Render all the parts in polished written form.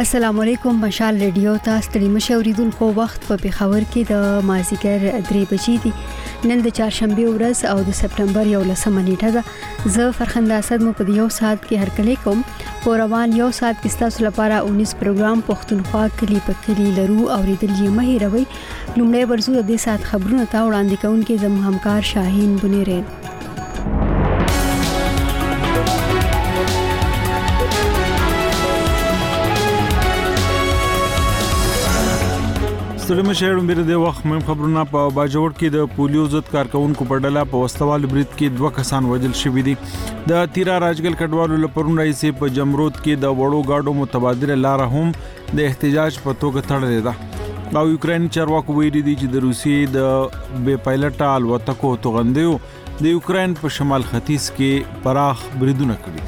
السلام علیکم مشال ریډیو تاسو ته مشه اوریدونکو وخت په پیښور کې د مازیګر 3 بجې دي نن د چهارشنبه ورځ او د سپټمبر 11 نیټه ده زه فرخنده اسد مو په یو ساعت کې هرکلی کوم په روان یو ساعت کې تاسو لپاره 19 پروګرام پښتونخوا کلی په کلی لرو اوریدل یې مه هیروئ لومړی ورزو د دې ساعت خبرونه تا وړاندې کوونکې زموږ همکار شاهین بنيرین ستړي مشهور مبر د وخت مهم خبرونه په باجوړ کې د پولیو ضد کارکونکو په ډله په وستوال برید کې 2 کسان وژل شوي دي د تیرا راجګل کډوالو لپاره رئیس په جمرود کې د وړو گاډو متبادله لار هم د احتجاج په توګه تړلې ده او یوکرين چارواکو ویلي دي چې د روسیې د بې پایلټه الوتکو توغندیو د یوکرين په شمال ختیځ کې پراخ بریدونه کړي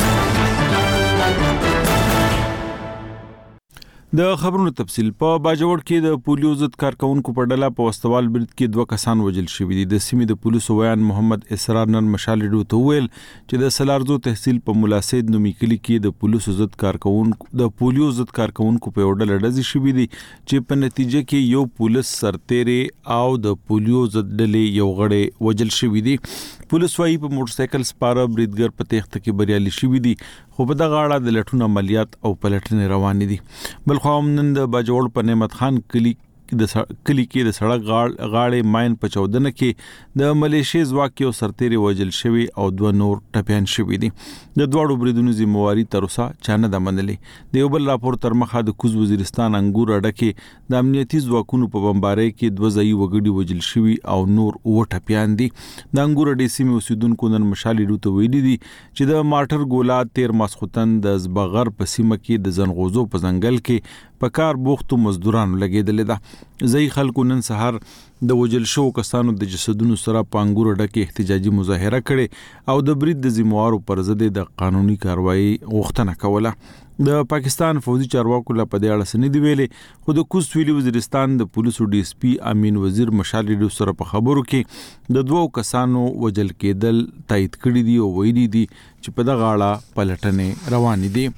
د خبرونو تفصیل په باجوړ کې د پولیو ضد کارکونکو په ډله په وستوال برید کې 2 کسان وژل شوي دي د سیمې د پولیسو ویان محمد اسرار نن مشال ریډیو ته ویل چې د سلارزو تحصیل په ملاسید نومي کلی کې د پولیسو ضد کارکونکو د پولیو ضد کارکونکو په ډله ډزې شوي دي چې په نتیجه کې یو پولیس سرتیری او د پولیو ضد ډلې یو غړی وژل شوی دی پولیس وايي په موټر سایکل سپاره بریدګر په تخت کې بریالي شوی دي خو په دغه اړه د لټون عملیات او پلټنې روان دي بل خو نن د باجوړ په نعمت خان کلی کې د سړک غاړې ماين په 14 کې د ملیشیا ځواک یو سرتیری وژل شوی او 2 نور ټپيان شوی دي د دوړو بریدونو ذمہواری تر اوسه چانه د منلې د یو بل راپور تر مخه د کوز وزیرستان انګور اډه کې د امنیتي ځواکونو په بمبارۍ کې 2 ځای وګړي وژل شوی او نور 9 ټپيان دي د انګور اډې سیمې اوسیدونکو نن مشالي ډوته ویلي دي چې د ماټر ګولا تیر ماسختن د زبغر په سیمه کې د زنغوزو په ځنګل کې په کار بوختو مزدورانو لګیدل ده ځای خلکو نن سحر د وجل شو کسانو د جسدونو سره پانګور ډکه احتجاجي مظاهره کړي او د برید د ذمہوارو پر ضد د قانوني کاروایی غوښتنه کوله د پاکستان فوجي چارواکو له پدې اړه سند ویلې خو د کوست ویلي وزیرستان د پولیسو ډي اس پی امین وزیر مشال ریډیو سره په خبرو کې د 2 کسانو وجل کېدل تایید کړی دی او ویلي دي چې په دغه اړه پلټنې روان دي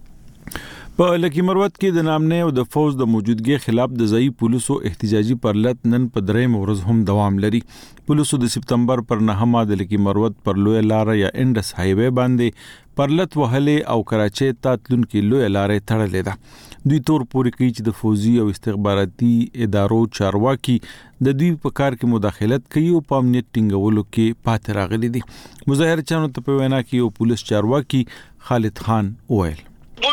په لکی مروت کې د نامنه او د فوج د موجودګي خلاف د ځای پولیسو احتجاجي پرلط نن په درېم ورځ هم دوام لري پولیسو د سپتمبر پر 9 د لکی مروت پر لوی لار یا انډس های وے باندې پرلط وهله او کراچي ته تلونکي لوی لارې تړلې ده دوی تور پوري کوي چې د فوجي او استخباراتي ادارو چارواکي د دوی په کار کې مداخلت کوي او په امنیت ټینګولو کې پاتې راغلي دي مظاهر چانو ته په وینا کې او پولیس چارواکي خالد خان وویل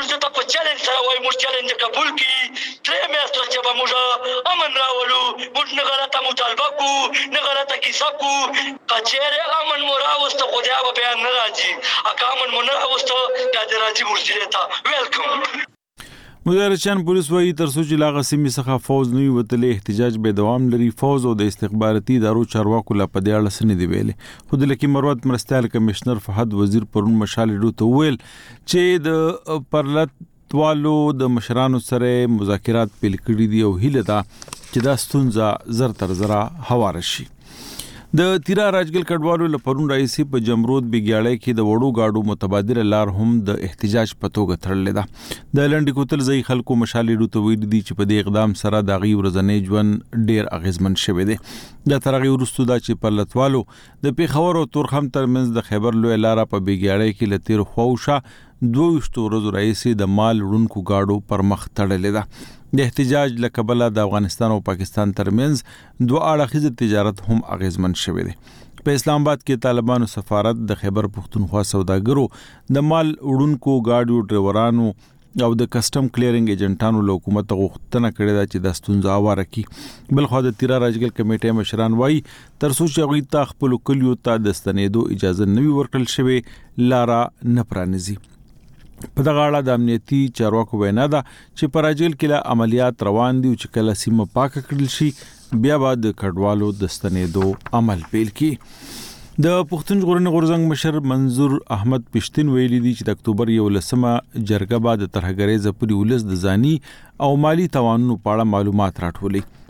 موږ چیلنج قبول کی درې میاشتې چې به موږ امن راولو موږ نه غلطه مطالبه کو نه غلطه کیسه کو کچېره امن مو راوسته خو بیا به بیان نه راځي اګه امن مو نه راوسته بیا دې راځي مرشد ته ویلکم مدارچان پولیس وایي تر څو چې لاغه سیمې څخه فوج نوې وتلې احتجاج به دوام لري فوج او د استخباراتي ادارو چارواکو لا په دې اړه سند ویلې خو د لکی مروت مرستيال کمشنر فهد وزیر پرون مشال ډو ویل چې د پرلط توالو د مشرانو سره مذاکرات پیل کړي دي او هیله ده چې دا ستونزه زر تر زرا هوار شي د تیرا راجګل کډوالو لپاره رئیس په جمرود بګیاړی کې د وړو گاډو متبادله لار هم د احتجاج په توګه تړلې ده د لنډ کوتل ځای خلکو مشالي ډوته ویل دي چې په دې اقدام سره د غي ورځنې ژوند ډیر اغیزمن شوی دی د ترغي ورستو دا چې په لټوالو د پیښور او تورخم ترمنځ د خیبر لوی لار په بګیاړی کې لتیر خوښه 22 ورځې رئیس د مال وړونکو گاډو پر مخ تړلې ده د احتجاج لکبله د افغانستان او پاکستان ترمنځ 2 اړخیز تجارت هم اغیزمن شوی دی په اسلام آباد کې طالبانو سفارت د خیبر پختونخوا سوداګرو د مال وړونکو گاډو ډرایورانو او د کسٹم کلیرینګ ایجنټانو له حکومت غوښتنه کړې ده چې د ستونزې اواره کړي بل خو د تیرا راجګل کمیټې مشران وایي تر څو چې غوښتي تا خپل کلیو ته د ستنېدو اجازه نوي ورکړل شوی لارا نه پرانیزي په دغه اړه د امنیتي چارواکو وینا ده چې په راجګل کې عملیات روان دي چې کله سیمه پاک کړل شي بیا بعد کډوالو د ستنېدو عمل پیل کړي د پښتون ژغورنې غورځنګ مشر منظور احمد پښتين ویلي دي چې د اکتوبر 11 جرګه بعد ترهګریز پوری ولس د ځاني او مالی توانونو په اړه معلومات راټولي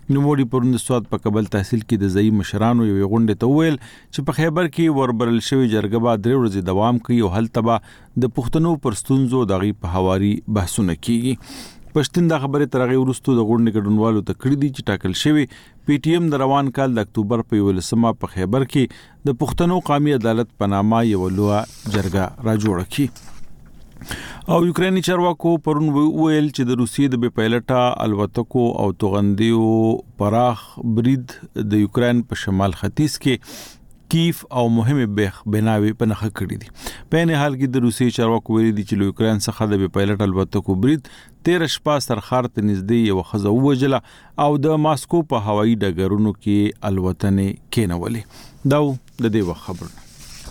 نوموړي پرون د سواد په کابل تحصیل کې د ځای مشرانو یو غونډه ته ویل چې په خیبر کې وربرل شوی جرګه به 3 ورځې دوام کوي او هلته به د پښتنو پر ستونزو دغه په حواري بحثونه کیږي. پښتون د خبره ترغه ورستو د غونډې ګډونوالو ته کړی دي چې ټاکل شوی پی ټی ایم د روان کال د اکتوبر په 11مه په خیبر کې د پښتنو قومي عدالت په نامه یو لوی جرګه را جوړه کړي. او یوکرینی چارواکو پرون ویل چې د روسیې د بپایلټا الوتکو او توغندیو پراخ برید د یوکرين په شمال ختیځ کې کیف او مهمه بناوي په نخښه کړې دي. په نه حال کې د روسیې چارواکو ویلي دي چې یوکرين څخه د بپایلټا الوتکو برید 13 شپه سرخار ته نږدې یو خزه وجله او د ماسکو په هوایي ډګرونو کې الوتنې کېنولې. دا د دې وخت خبر.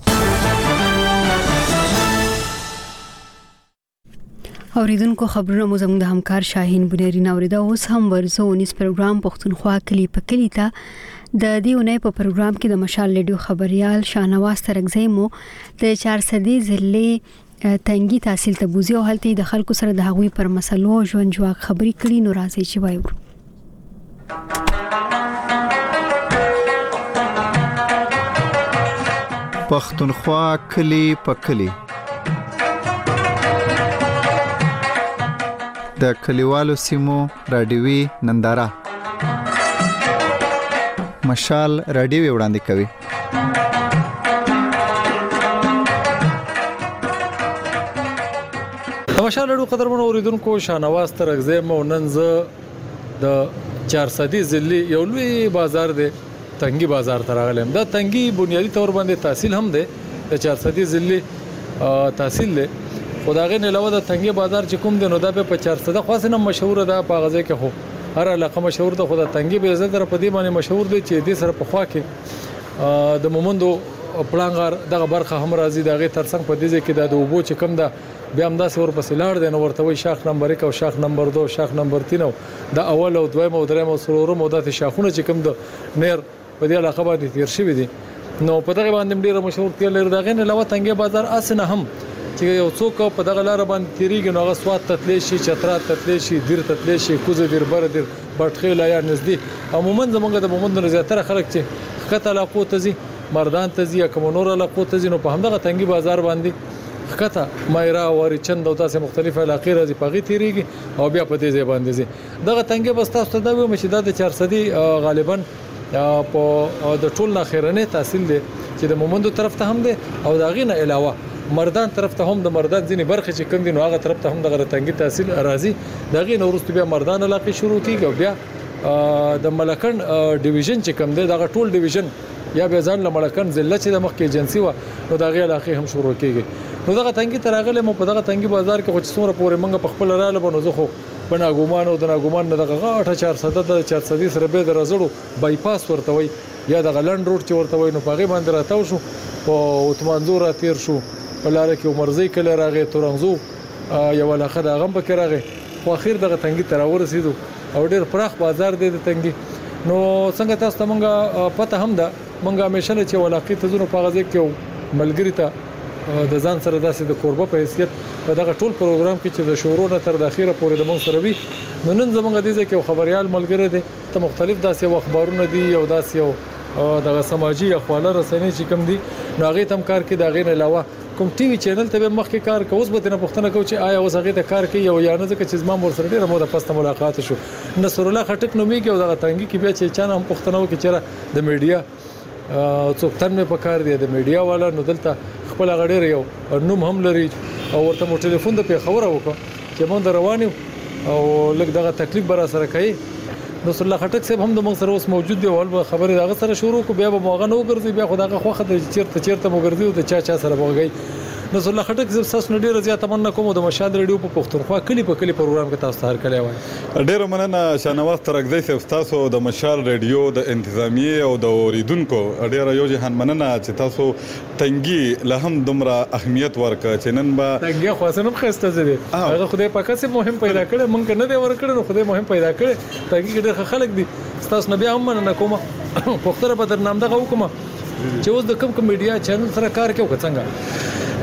اوریدونکو خبرونه مو زموږ د همکار شاهین بنيري نوریدا اوس هم ورزونیس پروګرام پښتونخوا کلی په کلی ته د دیونه په پروګرام کې د مشال لیډیو خبريال شاهنواز ترغزی مو د 400 ضلع تنګي تحصیل ته بوزي او حالتي د خلکو سره د هغوی پر مسلو ژوند جواک خبري کړي نو راځي چې وایو. پښتونخوا کلی په کلی د کلیوالو سیمو رادیوي ننداره مشال رادیوي وړاندې کوي. مشال رادیو قدرمن اوریدونکو شاهنواز ترغزی مو نن زه د 400 ضلع یو لوی بازار دی تنګي بازار ته راغلم. دا تنګي بنیادی تور باندې تحصیل هم دی د 400 ضلع تحصیل دی. خداغه نه علاوه د تنګي بازار چې کوم دی نو دا په 400 خاصه مشهور ده په غزه کې خو هر علاقه مشهور ده. خو د تنګي به عزت در په دې باندې مشهور دی چې دې سره په خوا کې د مومندو پلانګار دغه برخه هم راځي دغه ترڅنګ په دې کې د اوبو چې کوم ده بیا هم داسې ورپسې لاړ دی نو ورته وي شاخ نمبر 1 او شاخ نمبر 2 شاخ نمبر 3 د اول او دویم او دریم او څلورم او د شاخونه چې کوم د نیر په دې علاقه باندې تیر شوی دي نو په دغه باندې ډیره مشهور تیر لري. دغه نه علاوه تنګي بازار اسنه هم چې یو څوک په دغه لار باندې تیریږي نو هغه سواد تتلی شي چترا تتلی شي دیر تتلی شي کوزه دیر بر دیر بټخیل یا نږدې عموما زمونږ د مومند زیاتره خلک چې خطه علاقو ته زی مردان ته زی کوم نور علاقو ته زی نو په همدغه تنګي بازار باندې خطه مایرا وری چند او تاسو مختلف علاقې راځي پغی تیریږي او بیا په دې ځای باندې زی دغه تنګي بس تاسو ته د مشدد 400 غالبا په د ټول نه خیرنه تحصیل دي چې د مومندو طرف ته هم دي او دا غینه علاوه مردان طرف ته هم د مردان ځینی برخه چې کوم دي نو هغه طرف ته هم د غرتنګي تحصیل راځي دا غینه ورسته بیا مردان علاقې شروع کیږي او بیا د ملکن ډیویژن چې کوم دی دا ټول ډیویژن یا به ځان له ملکن ضلع چې د مخکې ایجنسی و نو دا غي علاقې هم شروع کیږي نو دغه تنګي تراغله مو په دغه تنګي بازار کې خو څومره پورې منګه په خپل رااله بنو زه خو بناګومان او د ناګومان دغه غاټه 400 سره به د رزړو بایپاس ورته وي یا د غلند روډ چې ورته وي نو په غي باندې راتاو شو او اتمنزور تیر شو په لار کې عمرزي کله راغی تورنزو یو علاقه د غم پکې راغی خو اخر دغه تنګي تر ورسېدو او ډیر پراخ بازار دی د تنګي نو څنګه تاسو ته مونږه پته هم ده مونږه همیشه چې ولاقې ته زونه په غزه کې ملګری ته د ځان سره داسې د قربه په حیثیت په دغه ټول پروګرام کې چې د شورو نه تر د اخیره پورې د مون سره وي نو نن زمونږ د دې کې خبريال ملګری دي ته مختلف داسې اخبارونه دي او داسې یو دغه سماجی اخبار رسنۍ چې کوم دي نو هغه تم کار کې دغه نه علاوه کوم ټي وي چینل ته مخکې کار کوي به نه پښتنه کوي چې آیا اوس هغه ته کار کوي او یا نه ځکه چې زما مور سره ډیره موده پسته ملاقات شو نصر الله خټک نو میږي او دغه تنګي کې بیا چې چانه هم پښتنه وکړي چې د میډیا څوک تن مې پکار دی د میډیا والا نو دلته خپل غړي یو نوم هم لري او ورته مو ټلیفون د خبره وکړه چې مونږ روانو او لږ دغه تکلیف برا سره کوي نصر الله خټک صاحب هم د موږ سره اوس موجود دی او خبره دغه سره شروع کو بیا به موغه نو ګرځي بیا خدای خوخه د چیرته مو ګرځي او د چا سره وګي نصر الله خټک زب ساس نه ډیره زیاته مننه کوم د مشاد ریډیو په پښتونخوا کلی په کلی پروګرام کې تاسو هر کله وای ډیره مننه شاهنواز ترغزی صاحب تاسو د مشال ریډیو د انتظامیه او د اوریدونکو ډیره یو جهان مننه چې تاسو تنګي له هم دومره اهمیت ورکړه چې نن به تنګي خاصنه خسته زده هغه خدای پاک سي مهم پیدا کړ مونږ نه دی ورکړ نو خدای مهم پیدا کړ تنګي ډیره خلک دي تاسو نه بیا هم مننه کوم پښتره په درنام دغه حکومت چې اوس د کوم میډیا چینل سره کار کوي څنګه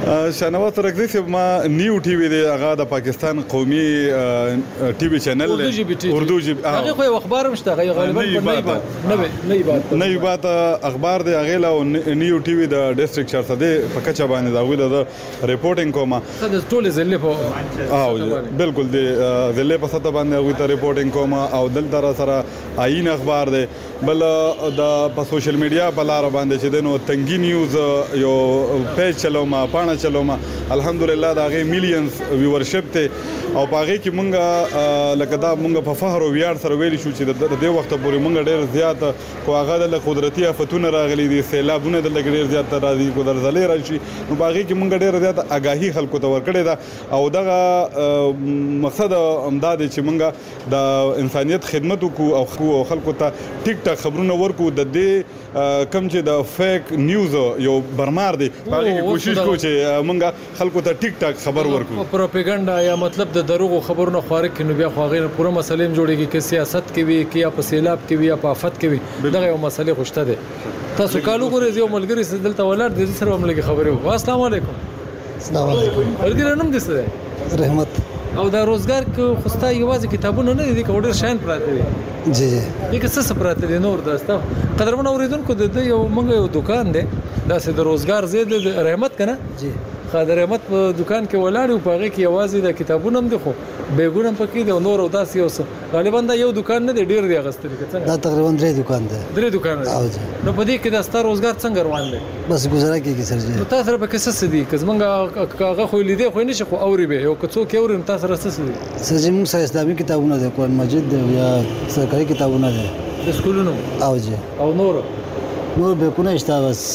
شاهنواز ترکزی صاحب ما نیو ټي وي دی هغه د پاکستان قومي ټي وي چینل اردو جی هغه خو اخبار هم شته غالبا نه یبات اخبار دی هغه لا نیو ټي وي د ډیسټریکټ شارسده په کچا باندې دا ویل د ریپورټینګ کومه د ټول ځلې په بالکل دی ځلې په ساته باندې وی ته ریپورټینګ کومه او دلته سره آئین اخبار دی بل د په سوشل میډیا په لار باندې چې دنو تنګي نیوز یو پیج چلوما پاڼه چلوما الحمدلله دا غي میلیونز ویورشپ ته او پاغه کې مونږه لکه دا مونږ په فخر او ویاړ سره ویل شو چې د دې وخت پورې مونږ ډېر زیات کو هغه د قدرتي آفتونه راغلي دي سیلابونه د ډېر زیات راځي کو درزلې راشي نو باغه کې مونږ ډېر زیات آگاهي خلکو ته ورکړې ده او دغه مقصد امداد چې مونږ د انسانيت خدمت وکړو او خلکو ته ټیک ټاک خبرونه ورکو د دې کم چې د فیک نیوز یو برمار دی باغه کوشش کو چې مونږ خلکو ته ټیک ټاک خبر ورکو پروپاګاندا یا مطلب د دروغو خبرونه خواره کې نو بیا خوغه پوره مسلې جوړيږي چې سیاست کې وي کې یا په سیلاب کې وي یا په آفت کې وي دغه یو مسلې خوشته ده تاسو کالو ګورئ یو ملګری دلته ولر د سره ملګری خبرې وو السلام علیکم السلام علیکم ورګر نوم دې څه رحمت او دا روزګار کې خوستا یوازې کتابونه نه دي کوډر شاین پراته دي جی دغه څه پراته دي نور داستا قدرمن اوریدونکو د یو منګ یو دکان دی داسې د روزګار زید رحمت کنه جی خادر احمد په دکان کې ولاړ او پاره کې یوازې د کتابونو هم دي خو بیګونه هم پکې دي نور او داسې اوس غالبا دا یو دکان نه دی ډیر دی غستل کې دا تقریبا 3 دکان دی 3 دکان دی نو په دې کې د ستار روزګار څنګه روان دی بس گزاره کیږي سر جی نو تاسو سره په کیسه سدي کزمنګ هغه خو لیدې خو نه شي خو اوري به یو کڅو کې اوري تاسو سره څه سدي سر جی موږ سره اسلامي کتابونه دي قرآن مجید دی یا سرکاري کتابونه دي د سکولونو او جی او نور به کو نه شته بس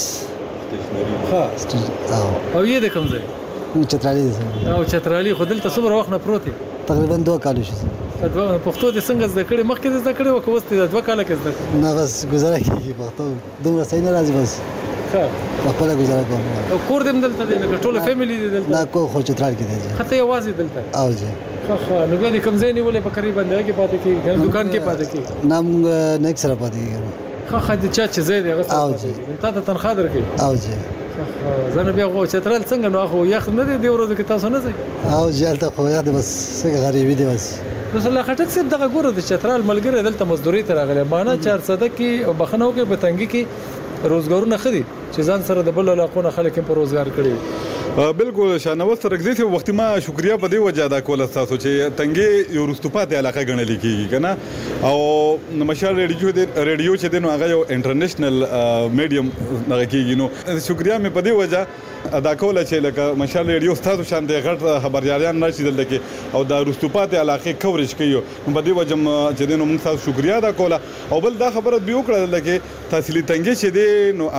ها او یې د کوم ځای چترالي دي او چترالي خو دلته څومره وخت نه پروت تقریبا 2 کال شي پښتو د څنګه زده کړې مخکې زده کړې او کوسته د 2 کال کې زده نه بس گزاره کیږي پښتو دومره صحیح نه راځي بس ها خپل گزاره کوم او کور دې دلته دی لکه ټول فیملی دی دلته نه کو خو چترال کې دی خته یوازې دلته او جی ها نو بیا کوم ځای نیولې په قریب باندې کې پاتې کې دکان کې پاتې کې نام نه سره پاتې کې خا د چا چې زید هغه او جی ته تنخواه درکې او جی زنه بیا غو چترال څنګه نو خو یخ نه دی ورځ کې تاسو نه ځئ او جالته خو یاد بس څنګه غریبي دی بس رسول الله خټک صاحب دغه ګوره د چترال ملګری دلته مزدوري ته راغلی معنا 400 کې بخنو کې بتنګي کې روزګارونه خدي چې ځان سره د بل علاقو خلک په روزګار کړي بالکل شاهنواز ترکزی صاحب وختي ما شکریا په دې وجه دا کول تاسو چې تنګي یو رستوپات علاقه غنل کیږي کنه او مشال ریډیو چې دنو هغه یو انټرنیشنل میډیم نه کیږي نو شکریا مې په دې وجه ادا کوله چې لکه مشال ریډیو تاسو شان د غټ خبريالان راشي دلته کې او د رستوپات علاقه کوریج کوي نو په دې وجه چې دنو موږ تاسو شکریا ادا کوله او بل دا خبره به وکړه لکه تحصیلي تنګي چې دی نو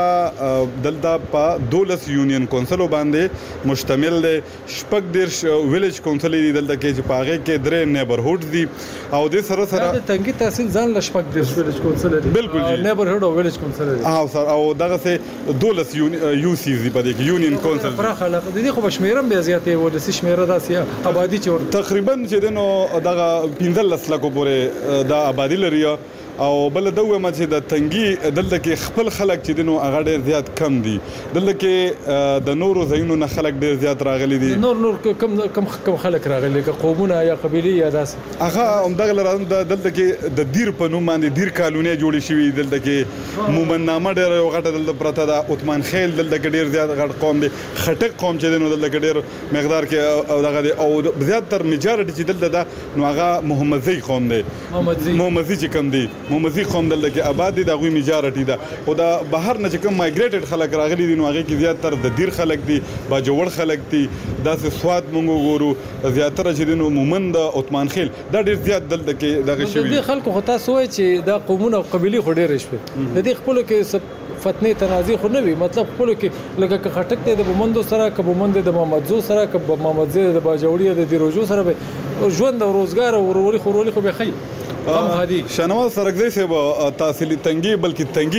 هغه دلته په 12 یونین کونسل باندې مشتمل دی شپږ ډیر ویلیج کونسل دی دلته کې چې پاغه کې درې نیبرهوډ دي او د سره سره د تنګي تحصیل ځان ل شپږ ډیر ویلیج کونسل دی بالکل جی نیبرهوډ او ویلیج کونسل دی او سره او دغه سه 12 یو سی زی په دې کې یونین کونسل پراخ علاقه دي خو شمیرم بیا زیاتې و د شمیره داسې آبادی چې تقریبا چې دنو دغه 15 لکو پورې د آبادی لري او بل دوه ما چې د تنګي دلته کې خپل خلک چې دنو هغه ډیر زیات کم دي دلته کې د نورو ځایونو نه خلک ډیر زیات راغلي دي نور کم خلک راغلي که قومونه یا قبيله یا داس هغه همدغه لرم دلته کې د دیر په نوم باندې دیر کالونی جوړې شوې دلته کې مومننامه ډیر غټه دلته پرته ده عثمان خیل دلته کې ډیر زیات غټ قوم دي خټک قوم چې دنو دلته کې ډیر مقدار کې او دغه او زیات تر میجارټي چې دلته ده نو هغه محمدزي قوم دي محمدزي چې کم دي محمدزي قوم دلته کې آباد دي د غوي میجارټي ده او دا بهر نه چې کوم مایګریټډ خلک راغلي دي نو هغه کې زیات تر د دیر خلک دي باجوړ خلک دي داسې سواد مونږ ګورو زیاتره چې دنو مومند عثمان خیل دا ډیر زیات دلته کې دغه شوی د خلکو خو تاسو وایي چې دا قومونه او قبيله خو ډیر شوي د دې خپل کې فتنې تنازع خو نه وي مطلب خپل کې لکه خټک ته د بومندو سره کبومند د محمدزو سره کب محمدزي د باجوړي د دیروجو سره به ژوند او روزګار او وروري خو به خي شاهنواز ترکزی صاحب تحصیلي تنګي بلکې تنګي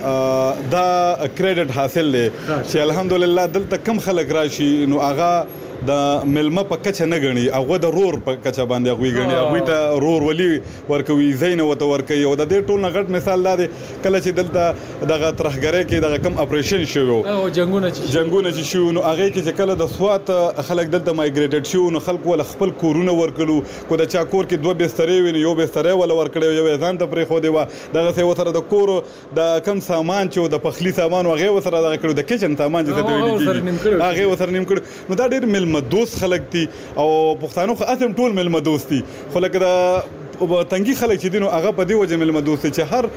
دا کریډټ حاصل لې چې الحمدلله دلته کم خلک راشي نو هغه د ملما په کچه نه غني هغه د رور په کچه باندې هغه غني هغه ته رور ولي ورکوي زین وته ورکوي او د دې ټول نه غټ مثال دا دی کله چې دلته دغه ترخګری کې دغه کم اپریشن شوی او جنگونه چې شو نو هغه کې چې کله د سوات خلک دلته مایګریټډ شو نو خلک ول خپل کورونه ورکړو کو د چا کور کې دوه بسترې ویني یو بسترې ول ورکړو یو ځان ته پرې خو دی دغه څه وتره د کور د کم سامان چې د پخلی سامان هغه وسره دغه کړو د کچن سامان چې ته ویل هغه وسره نیم کړو نو دا ډېر ملمدوس خلک دي او پښتانه خو اتم ټول ملمدوس دي خو لکه دا تنګي خلک چې دینو هغه په دی وجه ملمدوس چې هر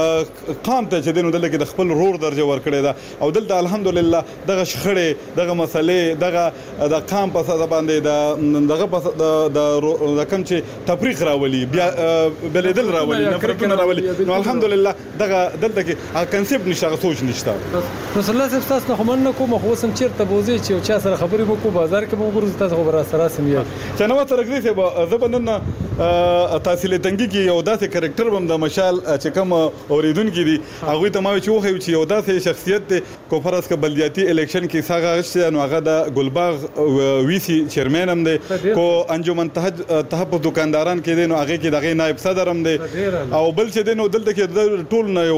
قام ته چې دینو دلته د خپل رور درجه ورکړي دا او دلته الحمدلله دغه شخړې دغه مسلې دغه د قام په اساس باندې دغه د کم چې تفریق راولي بیا بلدل راولي نفرتونه راولي نو الحمدلله دغه دلته کې کنسپټ نشته سوچ نشته رسول الله صلی الله علیه وسلم کوم خو سم چیرته بوزي چې چا سره خبرې وکړو بازار کې به ورته تاسو خبره سره سميه چې نو تر دې چې زبنن تحصیل تنګي کې یو داسې کریکټر بم د مشال چې کوم اوریدونکو دي هغه ته ما چې وخی چې یو داسې شخصیت دی کو فرض ک بلدیاتي الیکشن کې ساغه غشته نو هغه د ګلباغ ویسی چیرمن هم دی کو انجمن تحفظ دکانداران کې دی نو هغه کې دغه نائب صدر هم دی او بل چې دی نو دلته کې ټول نه یو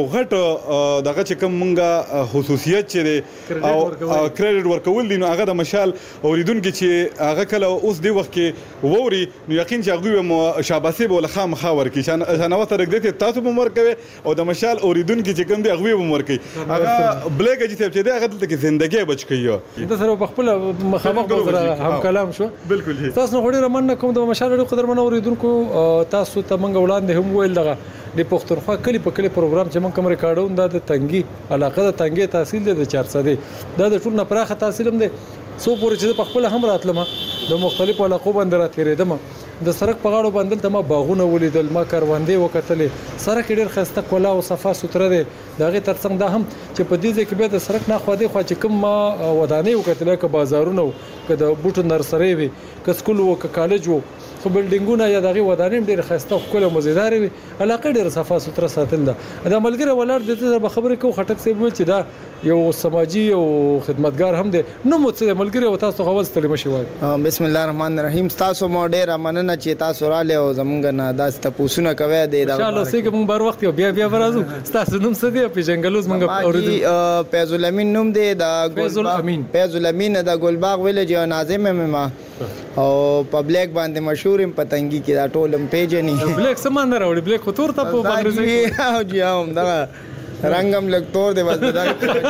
غټ دغه چې کوم مونږه خصوصیت چې دی او کریډټ ورکول دي نو هغه د مشال اوریدونکو چې هغه کله اوس دی وخت کې ووري نو یقین چې هغه شاباسي بوله خامخا ورکی شانه وته رګدې تاسو به ورکوي او د مشال اوریدونکو چې کوم دی هغه به ورکی هغه بلیک چې دی هغه دلته کې ژوندۍ بچکی د سره په خپل مخامخ سره هم کلام شو بالکل تاسو نو غوړي رمن کوم د مشال ډېر قدر من اوریدونکو تاسو ته منګ وړاندې هم ویل دغه د پښتونخوا کلی په کلی پروګرام چې من کوم ریکارډون د تنګي علاقه د تنګي تحصیل د 400 دا د ټول نه پراخه تحصیل هم دی سو پورې چې په خپل هم راتلم د مختلفو علاقو باندې راتېریدم د سړک په غاړو باندې ته ما باغونه ولیدل ما کاروندې وکتلې سړک ډېر خسته کولا او صفه سوتره دی دغه ترڅنګ دا هم چې په دې ځای کې به د سړک نه خو دې خو چې کوم ما ودانې وکتلې ک بازارونه ک د بوټو نرسري وي ک سکول او ک کالج وو خو بلډینګونه یا دغه ودانې ډېر خسته او کوله مزیدار وي علاقه ډېر صفه سوتره ساتل ده د ملګری ولر د دې خبرې کو خټک سی ویل چې دا یو سماجی او خدمتګار هم دی نو مو څه ملګری او تاسو خو ولستلې مشي وای بسم الله الرحمن الرحیم تاسو مو ډېر مننه چې تاسو را له زمونږ نه داس ته پوښتنه کوي د ان شاء الله سګ مونږ بار وخت بیا برازو تاسو نوم څه دی په جنگلوز مونږ اوریدل فیض الامین نوم دی د فیض الامین د ګلباغ ویلج او ناظم ما او پبلک باندې مشهور پتنګي کې دا ټولم پیجنې بلیک سمان نه راوړي بلیک خو تور ته په باندې او جی هم دا رنگم لګ تور دی بس دا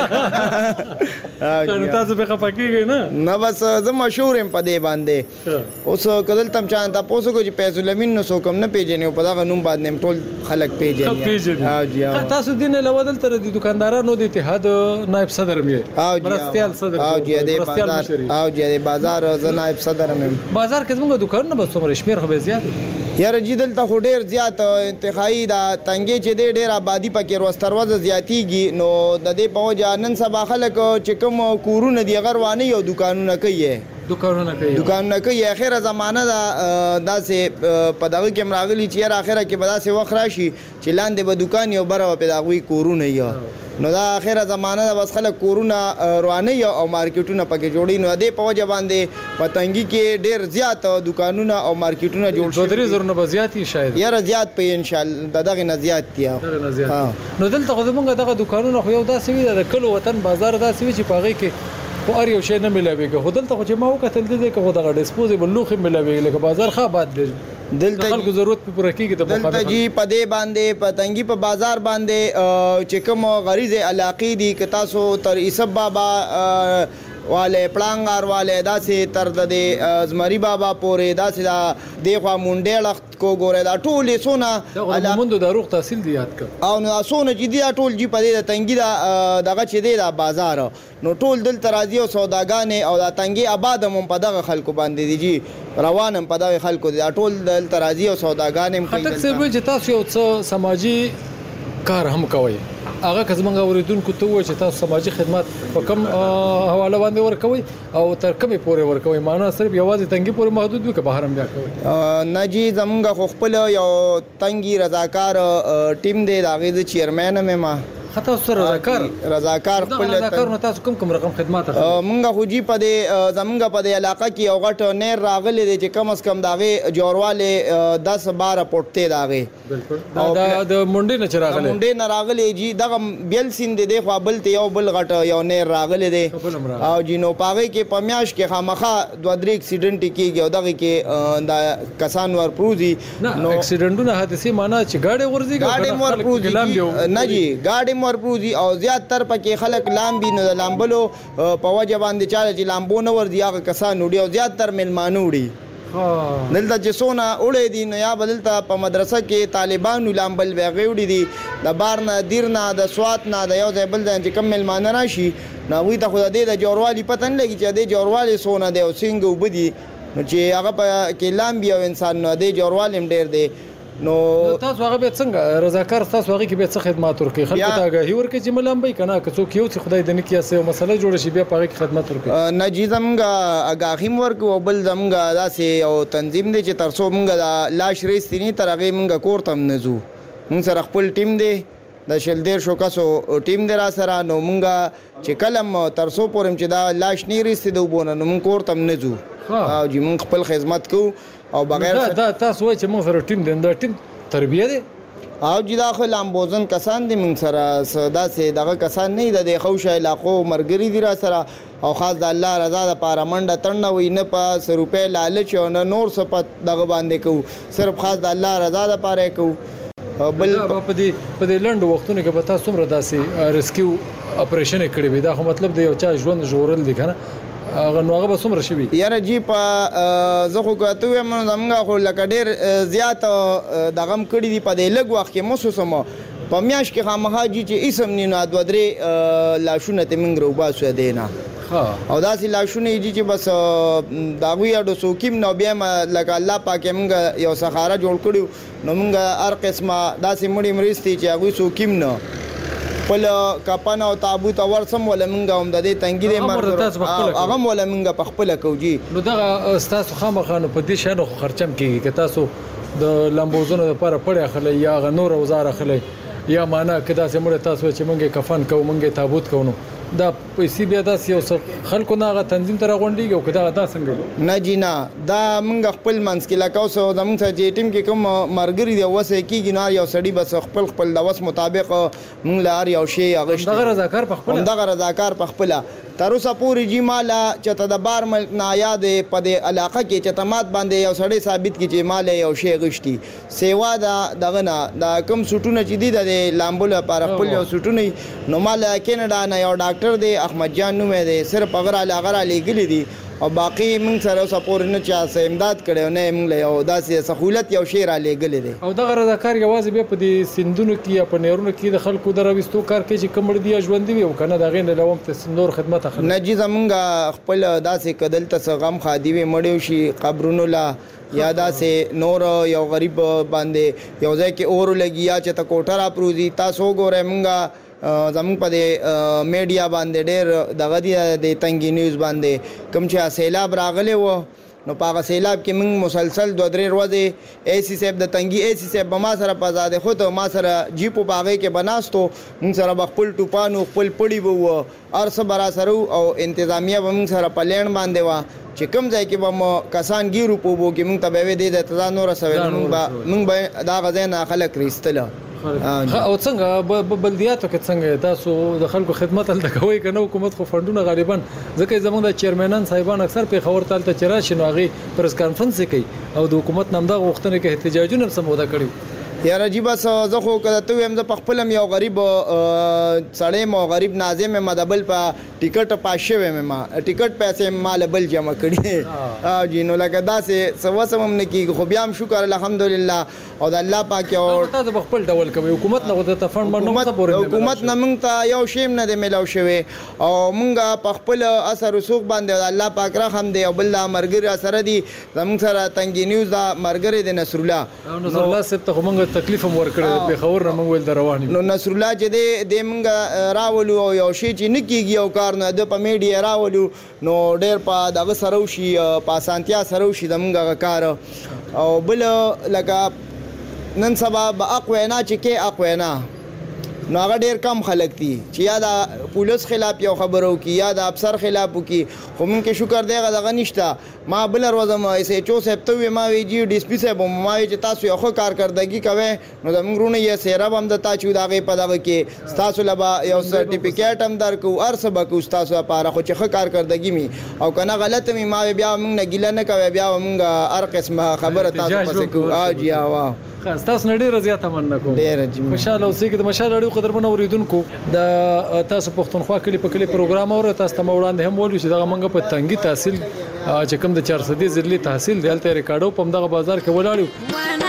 تاسو به خپکیږئ نه بس زه مشهور يم په دې باندې اوس کدل تم چا ته پوسو کو چې فیض الامین نو سو کم نه پیژنې په دا نوم باندې ټول خلک پیژنې ها جی تاسو دین لودل تر دي دکاندارانو د اتحاد نائب صدر مې مرستيال صدر او جی د بازار او جی د بازار ز نائب صدر مې بازار کې موږ دکان نه بس عمر شمیر خو زیات یاره جدل ته خو ډیر زیات انتخابي دا تنګي چې ډیر آبادی پکې روستروازه زیاتیږي نو د دې په وجه نن سبا خلک چې کوم کورونه دی غروانه یو دکانونه کوي دکانونه کوي اخره زمانہ دا داسې په دغه کې مراغلي چې اخره کې به داسې وخت راشي چې لاندې به دکان یو بره په دغه کورونه یو نو دا اخره زمانہ دا بس خلک کورونه روانه یو او مارکیټونه پکې جوړي نو د دې په وجه باندې پتنګي کې ډیر زیات دکانونه او مارکیټونه جوړ شي درې زره نه زیاتی شاید یاره زیات په ان شاء الله دغه نه زیات دی نو دلته خو موږ دغه دکانونه خو یو داسې وي د کلو وطن بازار داسې وي چې پاغي کې خو ار یو شی نه ملاويږي خو دلته خو چې ما وکتل دي چې خو دغه ډیسپوزیبل لوخي ملاويږي لکه بازار ښه باد دی دلته خلکو ضرورت په پوره کېږي ته دلته جی په دې باندې پتنګي په بازار باندې چې کوم غریزه علاقې دي ک تاسو تر ایسب بابا والے پړانګار والے داسې تر د ازمری بابا پورې داسې د خوا مونډې لخت کو ګوره دا ټول سونه علاقه د روغ تحصیل دی یاد ک او نو سونه چې دی ټول جی په دې تنګي دا دغه چې دی دا بازار نو ټول دل ترازی او سوداګانې او دا تنګي آباد هم په دغه خلکو باندې دي جی روانم په دغه خلکو دي ټول دل ترازی او سوداګانې هم کوي خاطر څه چې تاسو یو څه سماجی کار هم کوي هغه کزمنګ اوریدونکو ته و چې تاسو سماجی خدمات په کوم حواله باندې ورکوي او تر کومه پورې ورکوي معنا صرف یوازې تنګي پورې محدود وي که بهر هم بیا کوي نه جی زمونږ خو خپل یو تنګي رضاکار ټیم دی دا غي چیرمن مې ما خطا سره رضاکار خپل رضاکار نو تاسو کوم رقم خدمات مونږه خو جی په دې زمونږه په دې علاقه کې یو غټ نیر راغلی دی چې کم از کم داغه جوړواله 10-12 پټته داغه بالکل د منډې نه چراغله منډې نه راغلی جی دغه بیل سین دی خو بل ته یو بل غټ یو نیر راغلی دی او جنو پاغه کې پمیاش کې خامخه 2-3 اکسیډنټ کیږي او دغه کې دا کسان ور پروزي نو اکسیډنټونه حادثه معنا چې گاډي ورځي نه جی گاډي مرپروزي او زیات تر پکې خلک لامبي نو لامبلو په وجه باندې چاله چې لامبو نه ور دی هغه کسان وړي او زیات تر ملمانو وړي دلته چې سونه وړي دي نو یا بدلته په مدرسه کې طالبانو لامبل وغه وړي دي د بار نه دیر نه د سوات نه د یو ځای بل ځای چې کم ملمانه راشي نو وي ته خو د جوړوالي پتن لګي چې د جوړوالي سونه دی او څنګه وبدي نو چې هغه په کې لامبي او انسان نو د جوړوالي ډیر دی نو تاسو هغه به څنګه رضاکار تاسو هغه کې به څه خدمات ورکړي خلکو ته هغه ورکړي چې ملامبي کنه که څوک یو څه خدای د نکیا سه مسله جوړ شي بیا هغه کې خدمات ورکړي نه جی زمونږه اگاخیم ورکو او بل زمونږه داسې یو تنظیم دی چې ترڅو مونږه د لاش ریستنی تر هغه مونږه کور تم نزو مونږ سره خپل ټیم دی د شلدیر شو کاسو ټیم دی را سره نو مونږه چې کلم ترڅو پورم چې دا لاش نه ریستي دوبونه نو مونږ کور تم نزو او جی مونږ خپل خدمت کو او بغیر دا تاسو چې موږ سره ټیم دی دا ټیم تربیه دی او چې دا خو لامبوزن کسان دي موږ سره داسې دغه کسان نه د خوشه علاقو مرګري دي را سره او خاص د الله رضا د پاره منډه تړنه وي نه په 100 روپے لالچ او نه نور څه دغه باندې کو صرف خاص د الله رضا د پاره کو بل په دې لنډ وختونو کې به تاسو څومره داسې ریسکیو اپریشن کړی وي دا خو مطلب د یو چا ژوند ژغورل دي کنه هغه نو هغه به څومره شوي یاره جی په زه خو کته یم زمونږ خو لکه ډېر زیات دغه کړي دي په دې لږ وخت کې موسوسم په میاش کې خامخا جی چې اسم نه نو 2-3 لاشونه ته موږ روباسو دینا او داسې لاشونه دي چې بس داغوی اډو سوکیم نو بیا لکه الله پاک موږ یو سخاره جوړ کړو نو موږ هر قسمه داسې مړی مرستي چې هغه سوکیم نه خپل کپن او تابوت اور سم ولا منګه هم د دې تنګي دې مرګ هغه ولا منګه په خپل کوجی نو دا تاسو خامخانه په دې شانو خرچم کیږي که تاسو د لامبوزونو لپاره پړې اخلي یا غنور اوزار اخلي یا معنا کدا سمره تاسو چې منګه کفن کو منګه تابوت کوو دا پیسې بیا داس یو خلکو نه تنظیم تر غونډیږي او کدا دا څنګه نه جینا دا موږ خپل منځ کې لکاو سو د موږ چې ټیم کې کوم مرګري دی وسه کېږي نه یو سړی بس خپل د وس مطابق موږ لار یو شی اغشت دغه رضاکار په خپل تر اوسه پوری جی مالا چې ته د بار ملک نه یاد په دې علاقه کې چې تمات باندې یو سړی ثابت کی چې مال یو شی غشتي سیوا دغه نه د کم سټونه چې دی د لامبول لپاره خپل یو سټونه نو مال کینیډا نه یو ډاکټر دی احمد جان نوم دی صرف هغه لګلی دی او باقي موږ سره سپور نه چا سه امداد کړو نه موږ له یو داسې سہولت یو شی را لګل دي او دغه رضاکار یوازې به په دې سندونو کې یا په نهرونو کې د خلکو درويستو کار کوي چې کومړ دی ژوند دی او کنه دغه نه لوم ته نور خدمت اخلي نه جی زمونږ خپل داسې کدل ته غم خادي وي مړیو شي قبرونو لا یا داسې نور یو غریب باندې یو ځای کې اور لګي یا چې تا کوټه را پروزي تاسو ګوره مونږه زمون په میډیا باندې ډېر دغه دی تنګي نیوز باندې کوم چې سیلاب راغلی و نو په سیلاب کې موږ مسلسل 2-3 ورځې ایسی صاحب د تنګي ایسی صاحب ما سره په آزاد خو ته ما سره جیپو باغې کې بناستو موږ سره خپل ټوپانو خپل پړی وو ارسه برا سره او انتظامیه موږ سره پلان باندې وا چې کوم ځای کې به کسان ګیرو په بو کې موږ ته به دې د تزان نور سره موږ به دا غزنه خلک ریستله او څنګه بلدیاتو کې څنګه تاسو د خلکو خدمت تل کوي کنه حکومت خو فندونه غالبا ځکه زموږ د چیرمنان صاحبان اکثر په خبر تل ته چرای شنو غي پریس کانفرنس کوي او د حکومت نام دا وختونه کې احتجاجونه سموده کړي یار عجیب زه خو کده ته هم ز پخپلم یو غریب سړی مو غریب ناظم مدبل په ټیکټ پاشه و ما ټیکټ پیسې مال بل جمع کړي او جنو لکه داسې سوسم نه کی خو بیا هم شکر الحمدلله او د الله پاک او تاسو خپل ډول کوي حکومت نه د تفند باندې حکومت نه مونږ ته یو شیم نه دی ملاو شوی او مونږه په خپل اثر رسوخ باندې الله پاک رحم دی او بل مرګري سره دی زموږ سره تنګي نیوز دا مرګري د نصر الله سب ته مونږ تکلیف هم ورکړل په خبر نه مونږ ول رواني نو نصر الله چې د مونږ راولو او یو شی چې نکیږي او کار نه د په میډیا راولو نو ډېر په دغه سره وشي په سانتیا سره وشي د مونږ کار او بل لکه نن سبا به اقوینا چې کې اقوینا نو هغه ډیر کم خلک دي چې یا د پولیس خلاف یو خبرو کی یا د افسر خلاف کی خو مونږ کې شکر دی غو نشته ما بل ورځم ایسه چو سپ ته ما وی جی ډي اس پی صاحب ما وی چې تاسو یو ښه کارکردګي کوي نو د موږ رونه یې سیره هم د تا چې دغه په دغه کې تاسو لبا یو سرټیفیکیټ هم درکو ارسبه کو تاسو لپاره خو چې ښه کارکردګي می او کنه غلط می ما بیا موږ نه ګیله نه کوي بیا موږ هر قسمه خبره تاسو پسې کو اجي وا خاص تاسو نه ډیره زیاته مننه کوم ډیره خوشاله اوسئ چې د مشال اړیو قدرمن اوریدونکو د تاسو پښتونخوا کلی پروګرام اور تاسو ته وړاندې هم ویل چې دغه منګه په تنګي تحصیل چې کوم د 400 ضلعي تحصیل دلته ریکارډو په دغه بازار کې ولاړو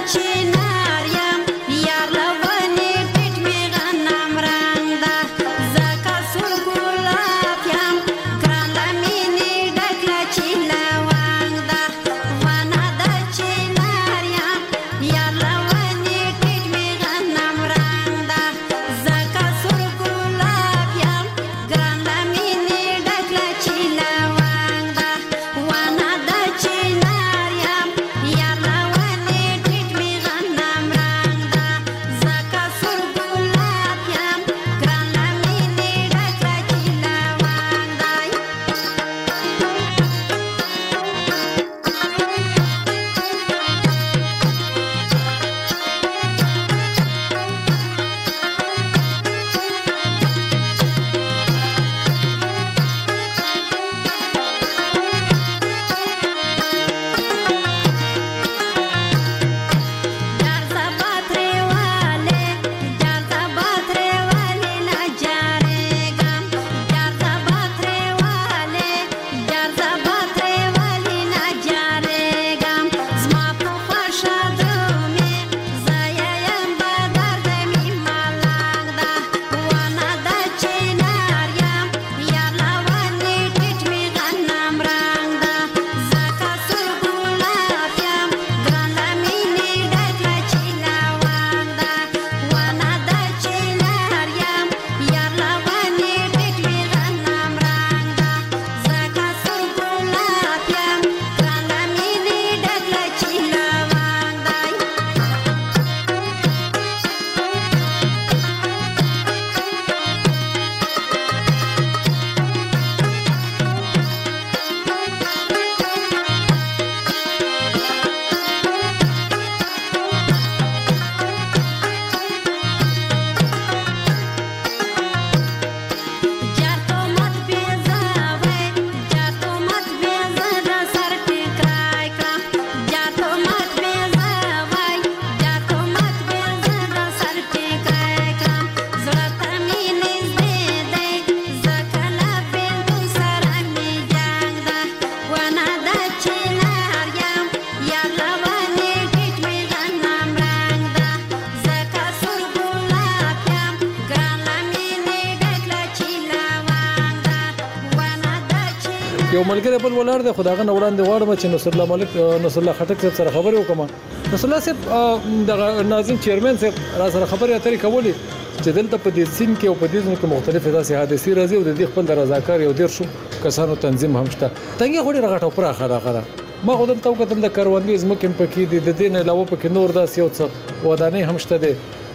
یو ملګری بل ولر د خداغه وړاندې غواړم چې نصر الله ملک نصر الله خټک سره خبرې وکم نصر الله صاحب د ناظم چیرمن صاحب را سره خبرې اترې کولې چې دلته په دې سین کې او په دې ځینو کې مختلفې داسې حادثې راځي او د دې خپل رضاکار یو ډیر شو کسانو تنظیم هم شته تنګي خوري رغټو پر اخره ما خو دلته وکتل د کاروانګي زمکم پکې دي د دین علاوه پکې نور داسې یو څه ودانې هم شته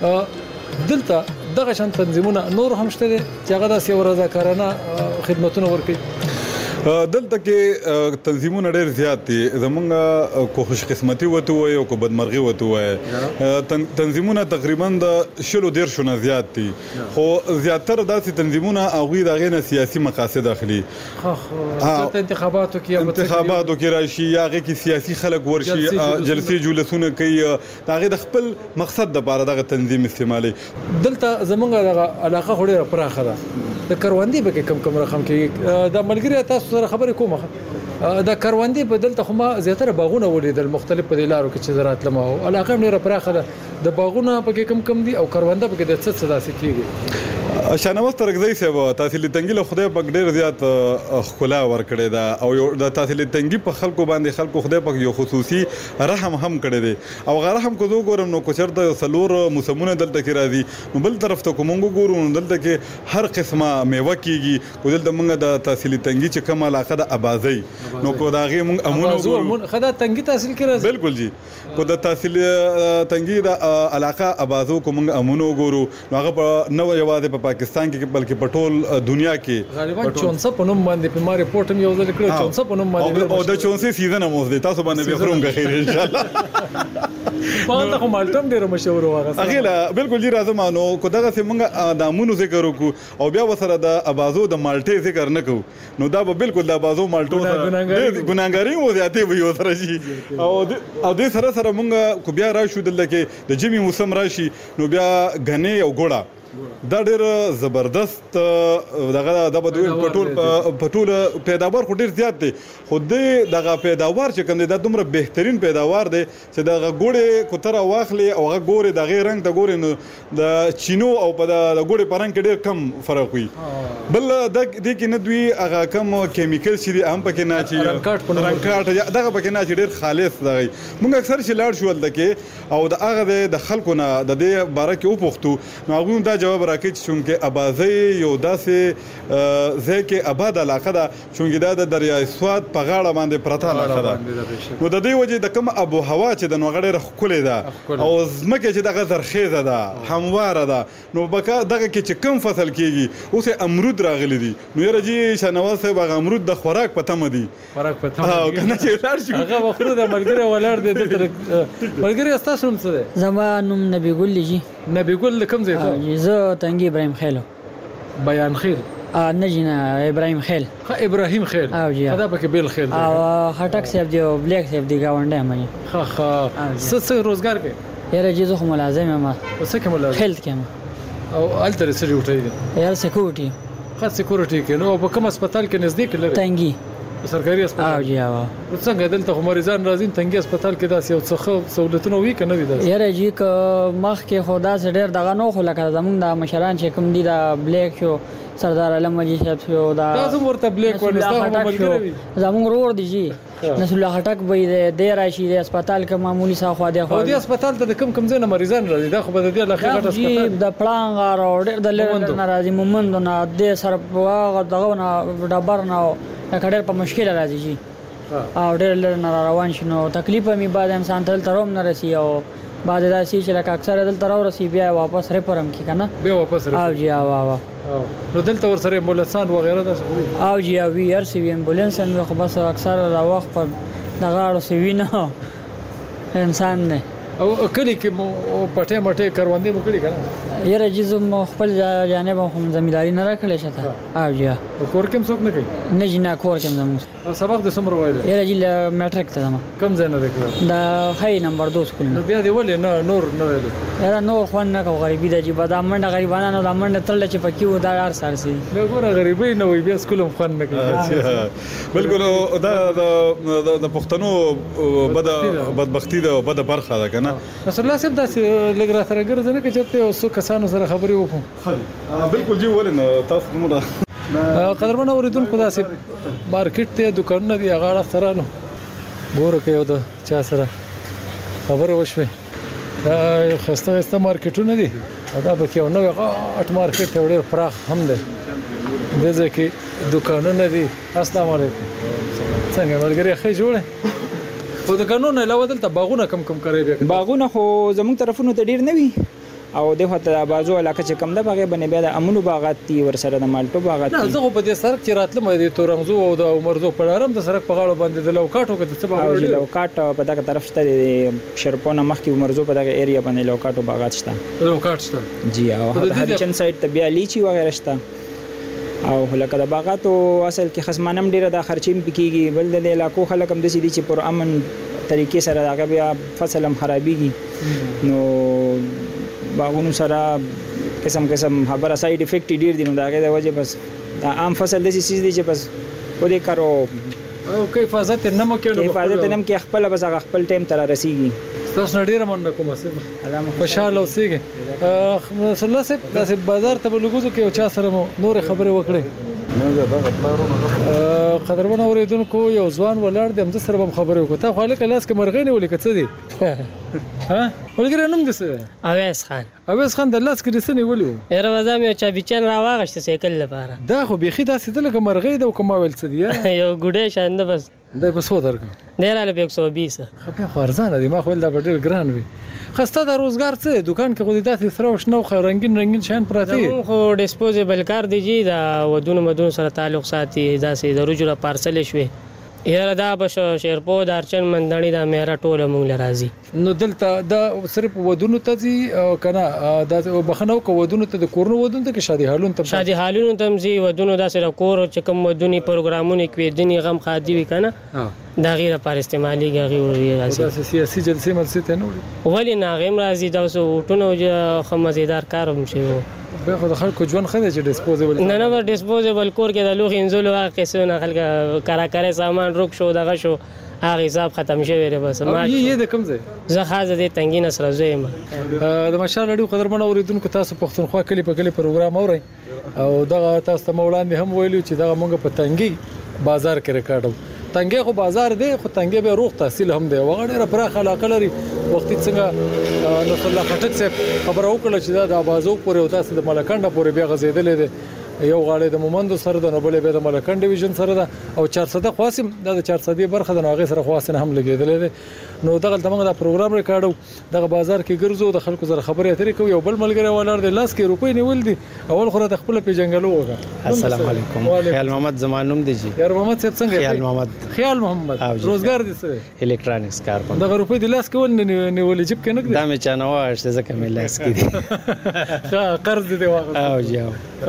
دي دلته دغه شان تنظیمونه نور هم شته دي چې هغه داسې یو رضاکارانه خدماتونه ورکوي دلته کې تنظیمونه ډېر زیات دي زمونږ کو خوش قسمتي وته وي او کو بدمرغي وته وي تنظیمونه تقریبا د 100 نه زیات دي خو زیاتره داسې تنظیمونه هغه دغه نه سیاسي مقاصد اخلي انتخاباتو کې راشي هغه کې سیاسي خلک ورشي جلسې جلسونه کوي هغه د خپل مقصد لپاره دغه تنظیم استعمالي دلته زمونږ دغه علاقه خوري پراخه ده د کاروانډي به کم رقم کې د ملګری تاسو سره خبرې کومه د کاروانډي په دلته خو ما زیاتره باغونه ولیدل مختلف په لارو کې چې زراعت لمه علاقه ډیره پراخه ده د باغونه په کې کم دي او کاروانډه په کې د څه داسې کیږي شانواز ترکزی صاحب تحصیل تنګي له خدای پاک ډیر زیات خلا ورکړی دا او د تحصیل تنګي په خلکو باندې خلکو خدای پاک یو خصوصي رحم هم کړی دی او غره هم کو ګورم نو کوچرته سلور موسمونه دلته کې راځي نو بل طرف ته کومنګ ګورو نو دلته کې هر قسمه میوه کیږي کو دلته موږ د تحصیل تنګي چې کومه علاقه د ابازي نو کو داغه موږ امونه ګورو خدای تنګي تحصیل کې راځي بالکل جی کو د تحصیل تنګي د علاقه ابازو کومنګ امونه ګورو نو هغه په نو یوازې په پاکستان کې بلکې په ټول دنیا کې غالبا 400 په نوم باندې په ماره پورت هم یو ځل کړو 400 په نوم باندې او د 400 سیزن هم اوس دی تاسو باندې به خروم غیر ان شاء الله په تا کوم الټم ډیر مشهور واغه اغه بالکل جی راځم نو کو دغه څنګه د امونو ذکر وکړو او بیا وسره د ابازو د مالټي ذکر نه کوو نو دا به بالکل د ابازو مالټو سره ګناګاری مو زیاتې وي وسره شي او د سره مونږ کو بیا راشو دلته کې د جمی موسم راشي نو بیا غنې او ګوړه دا ډېر زبردست دغه د بدوی پټول پیداوار خو ډېر زیات دی خو دغه پیداوار چې کوم دی دا دومره بهترین پیداوار دی چې دغه ګوړې کوتره واخلي او هغه ګوري دغه رنگ ته ګوري نو د چینو او په د ګوړې په رنگ کې ډېر کم فرق وي بل د کې نه دوی هغه کم کیمیکل چې دي هم پکې نه چي رنګکاټ دغه پکې نه چي ډېر خالص دی موږ اکثر چې لاړ شو دلته او د هغه د خلکو نه د دې باره کې وپوښتو نو هغه دا جواب راکړي چې ابازي یو داسې ځای کې آباد علاقه ده چې دا د دریای سواد په غاړه باندې پرته علاقه ده نو د دې وجې د کوم ابو هوا چې د نوغړې ښکلې ده او ځمکه چې دغه زرخیزه ده همواره ده نو بکا دغه کې چې کم فصل کیږي اوس امرود راغلي دي نو یره جی شنواز صاحب هغه امرود د خوراک په تمه دي خوراک په تمه او کنه چې لاړ شي هغه وخت د ملګری ولر دي د ملګری تاسو هم څه ده زمانم نبی ګل جی نبی ګل کوم ځای ته زه تنګي ابراهيم خیلو بیان خیر نجینا ابراهيم خیل ابراهيم خیل دا پکې بیل خیل او خټک صاحب دی او بلیک صاحب دی گاونډه مې څه روزګار کې یاره جزو خو ملازم ما څه کې ملازم خیل کې او التر سری وټی دي یاره سکیورټي خاص سکیورټي کې نو په کوم هسپتال کې نزدیک لري تنګي سرکاري هسپتال او جی او څنګه دلته خو مریضان راځي تنګي هسپتال کې داسې یو څه سہولتونه وي کنه وي داسې یاره جی ک مخ کې خدا سره ډیر دغه نو خو لکه زمونږ د مشران چې کوم دي دا بلیک شو سردار علم مجی صاحب شو دا تاسو ورته بلیک ونستا ملګری زمونږ روړ دي جی نسل الله خټک به د راشي د هسپتال کې معمولی ساخوا دی خو د هسپتال ته کم ځای نه مریضان راځي دا خو به د اخر غټ هسپتال د پلان غار او د لور ناراضي مومند نه د سر په دغه نه ډبر نه کډر په مشکل راځي جی او ډېر لر نه روان شنو تکلیف می بعد انسان تل تروم نه رسی او بعد دا شي چې لکه اکثر دل تر ورسی بیا واپس ریپرم کی کنه بیا واپس او جی او نو دلته ور سره امبولانسان وغیرہ دا او جی او وی ار سی وی امبولانس نو خو بس اکثر را وخت په دغه اړه سی وینه انسان نه او کلی کې پټه مټه کاروندې مو کړی کنه یاره جزم خپل جانب هم ځمېداري نه راکړې شته او جی کور کې څوک نه کوي نه جنا کور کې زموږ سبق د سمر وایي یاره جی میټریک ته زما کم ځای نه وکړه دا هاي نمبر 2 سکول نو بیا دی ولې نه نور نه ویل یاره نور خو نه کو غریبي د جی بدامن غریبانو د امن تل چې پکې و دا ار سرسي نو ګوره غریبي نه وي بیا سکول هم خون نه کوي بالکل دا د پښتنو بدبختی ده بد برخه ده کنه رسول الله صاحب داسې لګ را سره ګرځنه کې چرته او څو کسانو سره خبرې وکړو بالکل جی ولنه تاسو موږ قدرمن اوریدونکو داسې مارکیټ ته دکانونه دی هغه سره نو ګوره کې یو د چا سره خبره وشوه دا خسته مارکیټونه دي دا به کې نو غټ مارکیټ ډېر پراخ هم دی دغه کې دکانونه دي السلام علیکم څنګه ملګری ښه جوړه خو د قانون علاوه دلته باغونه کم کوي باغونه خو زموږ طرفونو ته ډیر نه وي او دغه ته بازو علاقه چې کم ده بغه بنه بیا د امونو باغات دي ور سره د مالټو باغات دي زه په دې سرک چې راتلم د تورنګزو او د عمرزو په لارم د سرک په غاړه باندې د لوکاټو کې د څه باغ دی لوکاټ په دغه طرف شته د شرپونه مخکې عمرزو په دغه ایریا باندې لوکاټو باغات شته لوکاټ شته جی او د چن سایت ته بیا لیچي وغیرہ شته او لکه د باغاتو اصل کې خصمانم ډیره د خرچیم پکېږي بل د علاقو خلک هم د سې دي چې پر امن طریقې سره هغه بیا فصل هم خرابېږي نو باغونو سره قسم خبره ساید افیکټ ډیر دي نو دا غي د وجه بس دا عام فصل د سې دي چې بس ودې کارو او کې حفاظت نه مو کې حفاظت نه کې خپل بس خپل ټیم تر رسیږي تاسو ډیره مننه کوم سه خوشاله اوسئ. رسول الله صاحب داسې بازار ته بلګوزو کې چا سره نور خبرې وکړي. قدرمن اوریدونکو یو ځوان ولاړ دی، هم سره به خبرې وکړو. تا خو هلکه لاس کې مرغۍ نیولې که څه دي؟ ها ولګره نوم دې څه؟ اویس خان. اویس خان د لاس کې دې څه نیولي وو؟ یاره وزه مې یو چابیچن راواغېسته سایکل لپاره. دا خو بیخي داسې ده لکه مرغۍ ده او که ما ویل څه دي یو ګوډی شانده بس. دی په څو درکړو؟ دی راله په 120. ښه بیا خو ارزانه دي، ما خو ویل دا به ډېر ګران وي. ښه ستا دا روزګار څه دی؟ دوکان کې خو دې داسې سره او شنه او رنګین شیان پراته دي. زموږ خو ډسپوزیبل کار دی جي، دا ودونو مدونو سره تعلق ساتي، داسې د رجو را پارسلې شوې. یاره دا به شیرپو دارچن مندړي دا مهره ټوله مونږ له راځي. نو دلته دا صرف ودونو ته ځي که نه؟ دا بخښنه وکړه، ودونو ته د کورونو ودونو ته که شادي حالونو ته؟ شادي حالونو ته هم ځي، ودونو داسې د کور چې کوم ودونې پروګرامونه کې دیني غم خادي وي که نه، د هغې لپاره استعمالېږي. هغې راځي. داسې سیاسي جلسې ملسې ته نه وړي؟ ولې نه، هغې هم راځي. دا اوس وټونه ښه مزېدار کار هم شوی و. بیا خو د خلکو ژوند ښه دی چې ډسپوزیبل نه به ډسپوزیبل کور کې د لوښي انځولو هغه قیسونه خلک کراکری سامان روک شو دغه شو، هغه حساب ختم شوی دی. بس یې د کوم ځای؟ زه خاص د دې تنګي نه سره زه یم. د مشال راډیو قدرمن اوریدونکو، تاسو پښتونخوا کلي په کلي پروګرام اورئ او دغه تاسو ته وړاندې هم ویلو چې دغه موږ په تنګي بازار کې ریکارډو. تنګي خو بازار دی، خو تنګي به روغ تحصیل هم دی. هغه ډېره پراخه علاقه لري. وختي څنګه نصر الله خټک صاحب خبره وکړه چې دا د آبازو پورې او تاسو د ملکنډه پورې بیا غځېدلی دی. یو غاړی د مومندو سره ده، نو بلې بیا د ملکنډ ډیویژن سره ده، او 400 خواسم دا د 400 برخه ده، نو هغې سره خواسن هم لګېدلی دی. نو دغلته موږ دا پروګرام ریکارډو، دغه بازار کې ګرځو، د خلکو سره خبرې اترې کوو. یو بل ملګری ولاړ دی، لاس کې روپۍ نیول دي. اول خو راته خپله پېژنګلو وکړه. السلام علیکم. خیال محمد زما نوم دی جي. یار محمد صاحب څنګه؟ خیال محمد. روزګار دي څه دی؟ الکترونیکس کار کوم. دغه روپۍ د لاس کې ول نیولې جیب کې نه دا مې چا نه واخیستې ځکه مې لاس کې دي. ښه قرض دې واخیست؟ او جی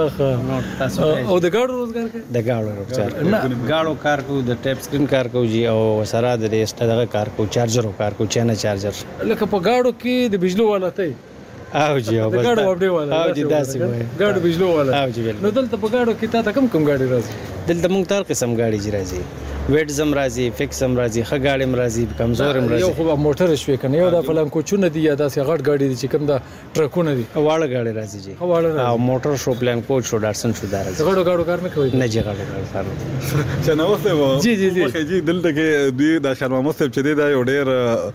او د ګاډو روزګار کوي؟ د ګاډو روزګار ګاډو کار کوو، د ټیپ سکرین کار کوو جی، او سره د دغه کار کوو، چارجرو کار کوو، چینه چارجر. لکه په ګاډو کې د بجلو والا ته او جی او بس ګاډو اپډیټ والا او جی داسې وای ګاډو بجلو والا او جی نو دلته په ګاډو کې تا ته کوم ګاډي راځي؟ دلته موږ تر قسم ګاډي جی راځي، ویټ زم راځي، فکس هم راځي، ښه ګاډي هم راځي، کمزور هم راځي. یو خو موټر شوي کنه، یو د فلان کوچونه دي یا داسې غټ ګاډي دي چې کوم د ټرکونه دي؟ واړه ګاډي راځي جی، او موټر شو، پلان کوچ شو، ډارسن شو، دا راځي. غړو ګاډو کار نه کوي؟ نه جی غړو ګاډو کار نه. چناوسته و جی جی جی جی دلته کې دوی د شرمامو صاحب چې دا یو ډېر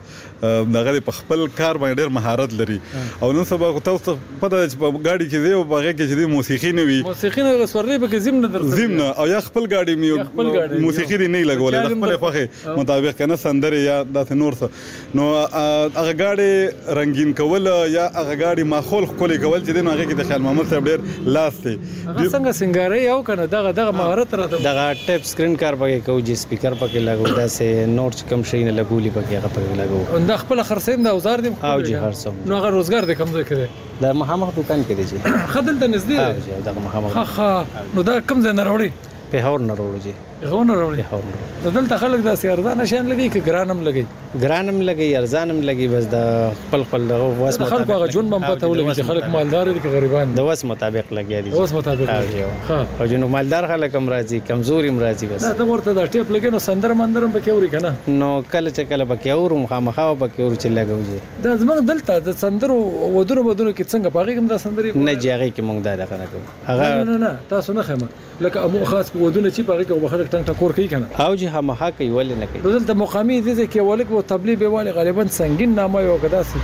دغه په خپل کار باندې ډېر مهارت لري، او نن سبا تاسو پته چې په ګاډي کې دی او باغې کې چې موسیقي نه وي، موسیقي نه سورلې به کې زم نه درځي، زم نه، او یا خپل ګاډي می موسیقي نه لګولې، د خپل خوخه مطابق کنه سندره یا د نور څه. نو هغه ګاډي رنگین کول یا هغه ګاډي ماحول خولي کول چې دغه کې د خیال محمد صاحب ډېر لاس دی. څنګه سنگاري او کنه دغه مهارت راته دغه ټیپ سکرین کار پکې کوو جی، سپیکر پکې لګو، داسې نوټ کم شي نه لګولي پکې هغه پکې لګو. دا خپل خرڅین د اوزار دی او جی خرڅوم. نو هغه روزګار د کوم ځای کې دی؟ د مخامخ دکان کې دی جی. خدل ته نږدې او جی دغه مخامخ. نو دا کوم ځای نه راوړي؟ په هور نه راوړي جی. هور نه راوړي. دلته خلک داسې ارزانه شیان لګي که ګرانم لګي؟ ګرانم لګي، ارزانم لګي، بس د خپل دغه وس مطابق خلکو هغه ژوند هم پته ولګي چې خلک مالدار دي که غریبان د وس مطابق لګي دي. وس مطابق او جنو مالدار خلک هم راځي، کمزوري هم راځي. بس دا ته ورته دا ټیپ لګي نو سندر مندرم پکې اوري کنه؟ نو کله چې کله پکې اورم، خامخا پکې اورو چې لګو جی. دا زموږ دلته د سندرو ودونو کې څنګه باغې کوم دا سندري نه جی، هغه کې مونږ دا دغه کوو. هغه نه تاسو نه خمه لکه امو خاص په ودونه چې باغې کوم خلک ټنګ ټکور کوي کنه؟ او جی خامخا کوي، ولې نه کوي؟ دلته مقامي دي چې ولک وو تبلیغ به والي غالبا سنگین نامه یو کداسي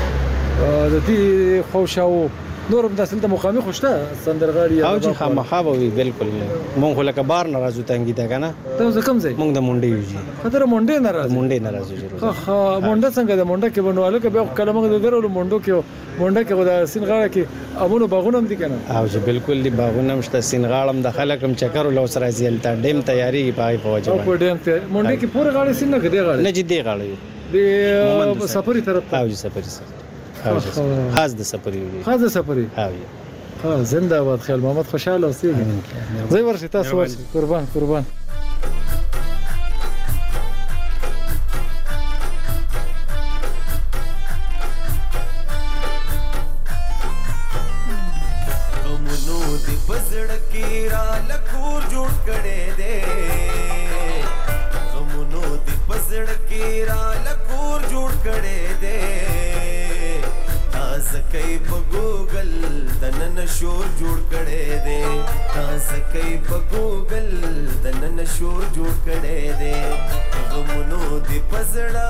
د دې خوشاو نورم داسې د مقامي خوشته سندرغاړي او جی خامخا به وي. بالکل مونږ لکه بار نه راځو تنګي دا کنه. تاسو کوم ځای؟ مونږ د مونډې یو جی. خطر مونډې نه راځي؟ مونډې نه راځو جی. ها مونډه څنګه د مونډه کې بنواله کې به کله موږ د درولو مونډو کې مونډه کې د سینغاړه کې امونو باغونه هم دي کنه؟ او جی بالکل دی، باغونه هم شته، سینغاړم د خلکم چکر ولوس راځي، الته ډیم تیاری پای په وجه په ډیم ته مونډه کې پوره غاړي سین نه کړي غاړي؟ نه جی دی غاړي د سفري طرف ته. او جی سفري او جی خاص د سفري وي، خاص د سفري. او جی زنده باد خیال محمد، خوشاله اوسئ. زه ورشي تاسو ورشي، قربان غمونو دی پزړ کې را لکور جوړ کړي دے، غمونو دی پزړ کې را لکور جوړ کړي دے. زکای په ګوګل د نن شور جوړ کړي دي زکای په ګوګل د نن شور جوړ کړي دي غمونو دی پزړه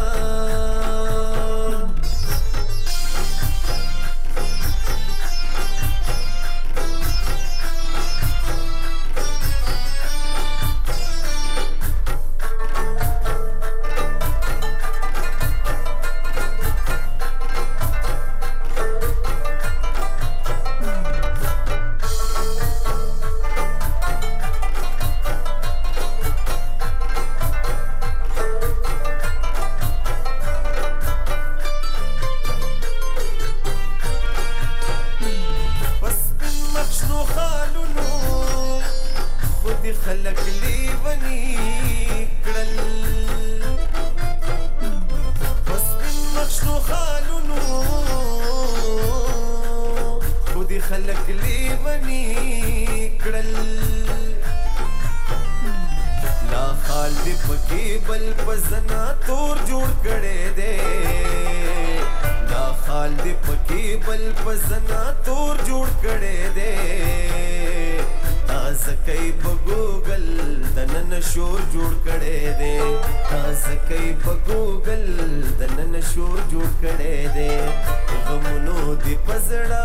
خلق لیونی کړل بس بن مخشنو خالونو خودی خلق لیونی کړل لا خال دی پکی بل پزنا تور جوړ کړي دے لا خال دی پکی بل پزنا تور جوړ کړي دے زکای په ګوګل د نن شور جوړ کړي دي زکای په ګوګل د نن شور جوړ کړي دي غمونو دی پزړه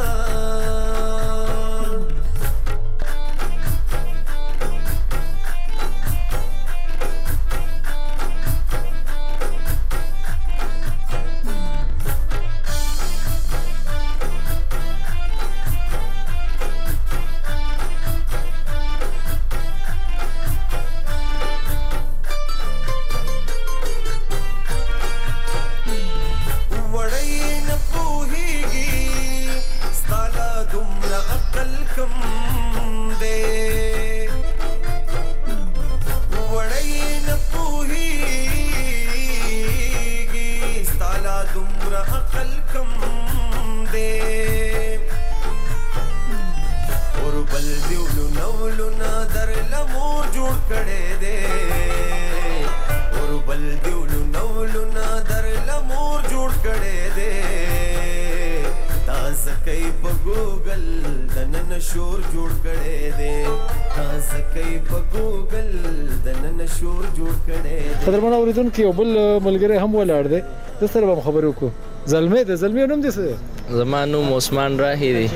شور جوړ کړي دي زکای په ګوګل د نن شور جوړ کړي دي قدرمن اوریدونکو یو بل ملګری هم ولاړ دی د سره به خبرو کو زلمه نوم دي څه زمانو عثمان راهی دی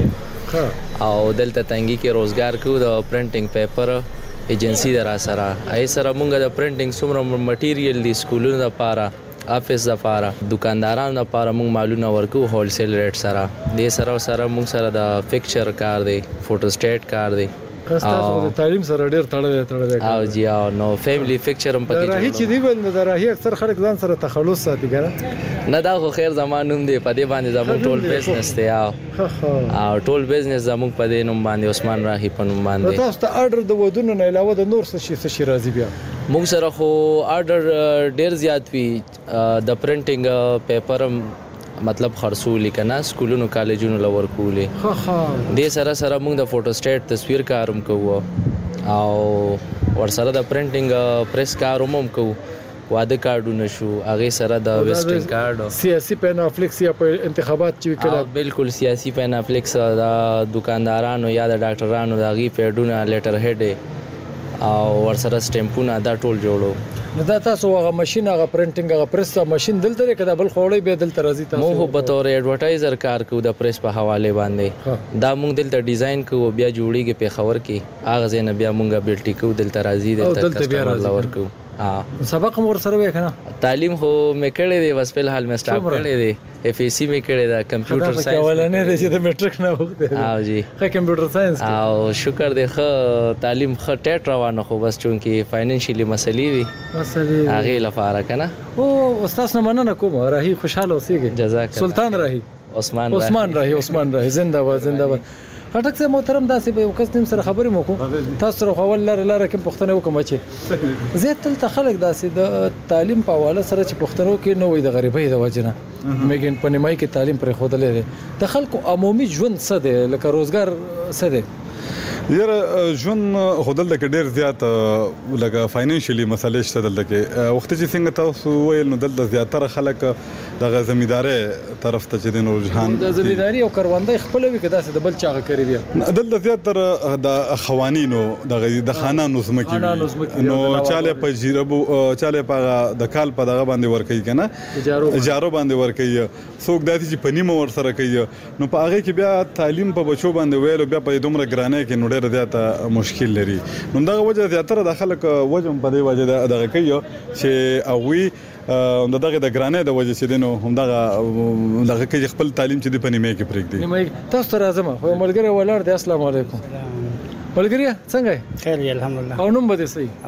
او دلته تنګي کې روزګار کو د پرنټینګ پیپر ایجنسی درا سره ای سره مونږ د پرنټینګ څومره مټیریل دی سکولونو لپاره افیس لپاره دکاندارانو لپاره مونږ مالونه ورکو هول سیل ریټ سره د سره مونږ سره د فکچر کار دی فوټو سټیټ کار دی تاسو د تعلیم سره ډیر تړلې او جی او نو فیملی فکچر هم پکې راهي چې دی بل د راهي اکثر خلک ځان سره تخلص ساتي ګره نه دا خو خیر زمانوم دی په دې باندې زموږ ټول بزنس دی او ټول بزنس زموږ په دې نوم باندې عثمان راهي په نوم باندې تاسو ته آرډر د ودونو نه علاوه د نور څه شي راځي بیا موږ سره خو آرډر ډیر زیات وی د پرنټینګ پیپر مطلب خرڅول کنا سکولونو کالجونو لور کولې د سره موږ د فوټو سټیټ تصویر کاروم کوو او ور سره د پرنټینګ پریس کاروم کوو واده کارډونه شو هغه سره د ویزټینګ کارت سیاسي پینافلیکس یا په انتخابات چې کله بالکل سیاسي پینافلیکس د دکاندارانو یا د ډاکټرانو د غي پیډونه لیټر هډ او ور سره سټمپونه دا ټول جوړو نو دا تاسو هغه ماشين هغه پرنټینګ هغه پریس ماشين دلته کده بل خوړې به دلته راځي تاسو مو په تور ایڈورټایزر کار کوو د پریس په حواله باندې دا موږ دلته ډیزاین کوو بیا جوړیږي په خبر کې اغه زین بیا موږ بیلټی کوو دلته راځي دلته کسٹمر لور کوو سبق مور سره وکنه تعلیم خو مې کړې دی بس په حال مې سٹاپ کړې دی اف ای سی مې کړې دا کمپیوټر ساينس ولنه رسې د میټریک نه وخت او جی خو کمپیوټر ساينس او شکر دی خو تعلیم خو ټیټ روانه خو بس چونکی فاینانشلی مسلې وي هغه لپاره کنه او استاد نه مننه کوم راهي خوشاله اوسېږي جزاک سلطان راهي عثمان راهي زنده خټک سه محترم داسې به یو کس نیم سره خبرې مو کو تاسو سره اول لاره کوم پښتنه وکم چې زه تل خلک داسې د تعلیم په حواله سره چې پښتنو کې نه وي د غریبۍ د وجنه میګن پنیمای کې تعلیم پر خودلې ده د خلکو عمومي ژوند څه دی لکه روزګار څه دی یاره ژوند خودل د ډیر زیات لکه فاینانشلی مسلې شته دلته کې وخت چې څنګه تاسو ویل نو دلته زیاتره خلک د زمینداري طرف ته چې د رجحان د زمینداري او کروندې خپل وی کدا څه د بل چاغه کوي بیا دلته زیاتره د خوانینو د خانانو زمکی نو چاله په جیربو چاله په د کال په دغه باندې ور کوي کنه اجارو باندې ور کوي څوک داسې چې پنیمه ور سره کوي نو په هغه کې بیا تعلیم په بچو باندې ویلو بیا په دومره ګرانه کې نو ډېر زیاته مشکل لري نو دغه وجه زیاتره د خلک وجه په دې وجه دغه کوي چې اووی دغه د ګرانه د وجه چې دینو هم دغه کې خپل تعلیم چې د پنیمه کې پرېږدي نیمه تاسو ته راځم خو ملګری ولر دی السلام علیکم ملګری څنګه خیر دی الحمدلله او نوم به دې صحیح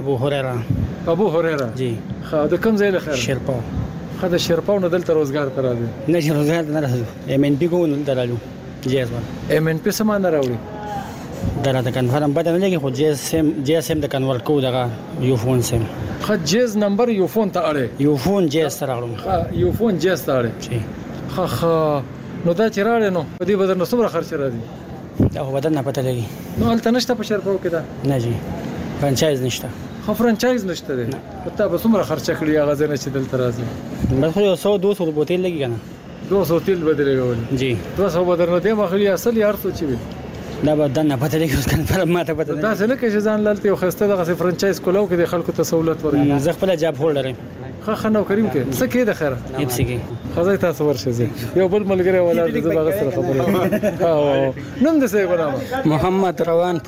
ابو هريره جی خا د کوم ځای له خیر شرپاو خا د شرپاو نه دلته روزګار ته راځي نه روزګار نه راځي ام ان پی کو نه درالو جیز ام ان پی سم نه راوړي درته کنفرم پته نه لګي خو جیز سم د کنورټ کو دغه یو فون سم خا جیز نمبر یو فون ته اړه یو فون جیز سره راغلم یو فون جیز ته اړه جی خا نو دا چیرې نو په دې بدر نو څومره خرچ راځي دا بدن نه پته لګي نو الته نشته په شرپاو کې دا نه جی فرانچایز نشته خو فرانچایز نشته دی ته به څومره خرچ کړی هغه ځنه چې دلته راځي بس خو 100 200 بوتل لګي کنه 200 تیل بدلېږي جی 200 بدر نه دی مخلي اصل یار څه چی دا بدن نه پته لګي کنه پر ما ته پته دا څه نه کې ځان لالته یو خسته دغه فرانچایز کولو کې د خلکو ته سہولت ورکړي زه خپل جاب هولډر یم خنو کریم کې څه کې د خیره هیڅ کې خدای تاسو ورشه یو بل ملګری ولا د زبغه سره خبره او نوم د څه غلام محمد روان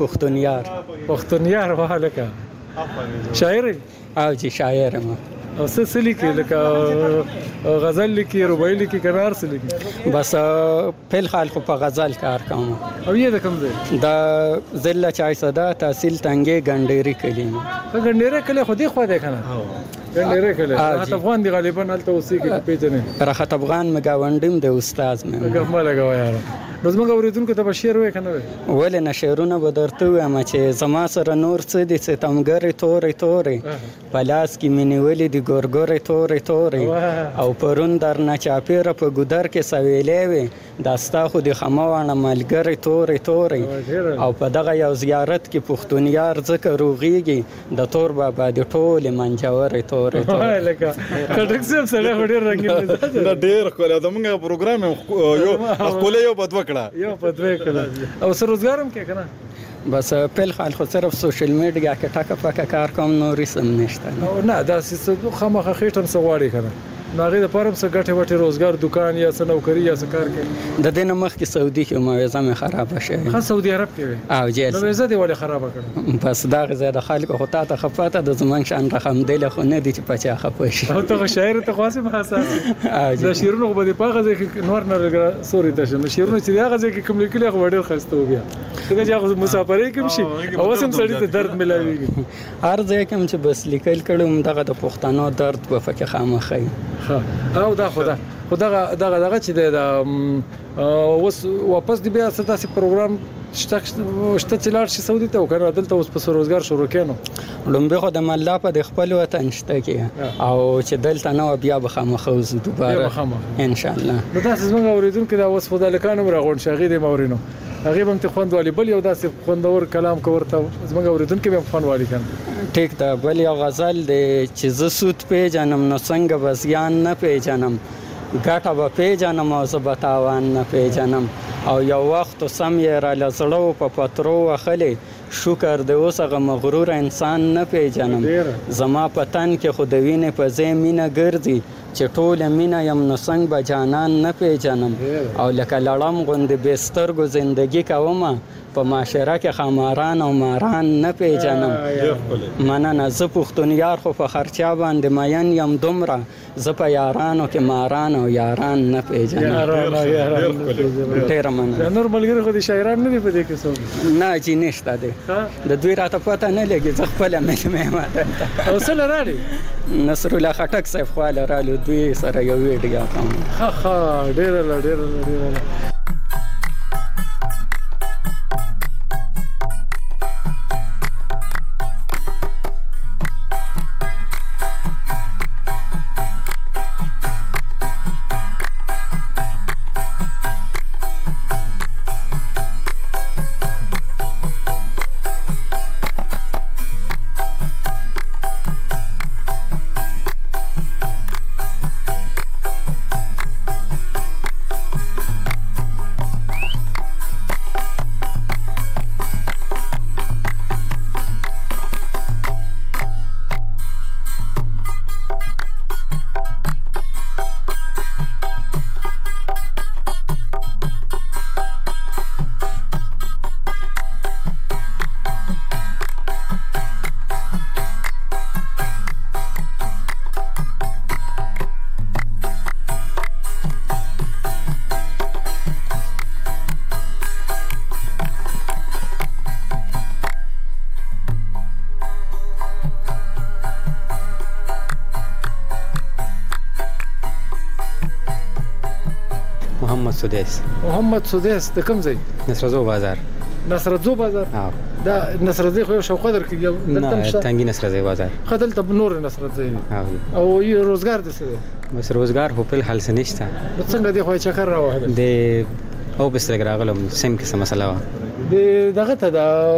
پښتونیار وهلکه شاعر او چې شاعر ما او څه سلی کې لکه غزل لیکي رباعي لیکي کنار سلی کې بس په خال خو په غزل کار کوم او یې د کوم دی دا ضلع چای صدا تحصیل تنګي ګنډيري کلمه ګنډيري کله خو دې خو ده کنه ګنډيري کله راحت افغان دی غالبا الته اوسې کې پیژنې راحت افغان مګاوندم د استاد مې ګفما لګاو یار روز موږ اوریدونکو ته بشیر وای کنه ولې نشهرونه به درته وایم چې زما سره نور څه دي چې تمګری تورې پلاس کې منولې دي ګورګورې تورې او پرون در نه چاپیره په ګودر کې سویلې وي داستا خو د خموانه ملګری تورې او په دغه یو زیارت کې پښتونیار ذکر روغيږي د تور بابا د ټول منجورې تورې لکه کډک سم سره وړي رنگین دا ډېر خو له موږ پروګرام یو خپل یو بدو یو په دوی کړه او سر روزګارم کې کنه بس په خال خو صرف سوشل میډیا کې ټاکه پاکه کار کوم نور سم نشته نه دا څه خامخه خېټم سواړي کنه ناغه د پرم څه ګټه وټه روزګار دکان یا څه نوکری یا څه کار کوي د دین مخ کې سعودي کې موازه مې خراب شوه خاص سعودي عرب کې او جیل نو ویزه دی ولې خراب کړه بس دا غزه د خلکو خو ته خپاته د زمان شان رقم دی له خو نه دي چې پچا خپه شي او ته شاعر ته خاصه حساس دا شیرونو په دې پاغه کې نور نه سوري ته شنو شیرونو چې هغه کې کوم لیکل خو ډېر خسته و بیا څنګه چې هغه مسافرې کوم شي او سم سړی ته درد ملاويږي هر ځای کوم چې بس لیکل کړم دغه د پښتنو درد په فکه خامخې او دا خدا دغه چې د اوس واپس دی بیا ستاسو پروګرام شته چې لاړ شي سعودي ته وکړه دلته اوس په روزګار شروع کینو لومبه خو د مله په د خپل وطن شته کې او چې دلته نو بیا بخمخوز دوباره ان شاء الله نو تاسو زموږ اوریدونکو دا اوس فضلکانو راغون شغې د مورینو هغه هم ته خوند والی بل یو داسې خوندور کلام کوورته زموږ اوریدونکو به خوند والی کنه ټیک دا بل یو غزل دی چې ز سود پیژنم نو څنګه بزیان نه پیژنم ګټه به پیژنم او زه به تاوان نه پیژنم او یو وخت سم یې را لزړو په پترو وخلې شکر د اوس هغه مغرور انسان نه پیژنم زما په تن کې خو د وینې په ځای مینه ګرځي چې ټوله مینه یم نو څنګه به جانان نه پیژنم او لکه لړم غوندې بې سترګو زندګي کومه په معاشره کې خماران او ماران نه پیژنم مننه زه پښتونیار خو په خرچا باندې مین یم دومره زه په یارانو کې ماران او یاران نه پیژنم ډېره مننه نور ملګري خو د شاعران نه دي په دې کې څوک نه چې نشته دی د دوی راته پته نه لګي زه خپله مې او څه لراړي نصر الله خټک صاحب خواله رالو دوی سره یو ویډیو کوم ډېره سدیس. محمد سدیس د کوم ځای؟ نصرزو بازار. نصرزو بازار. دا نصرزو خو شو قدر کې دلته مشته. تنګي نصرزو بازار. خدل ته نور نصرزو. او یو روزګار د څه؟ بس روزګار هو په حال سنشته. څنګه دی خو چکر راوړل؟ د او بس راغلم سیم کې مسله و. د دغه ته د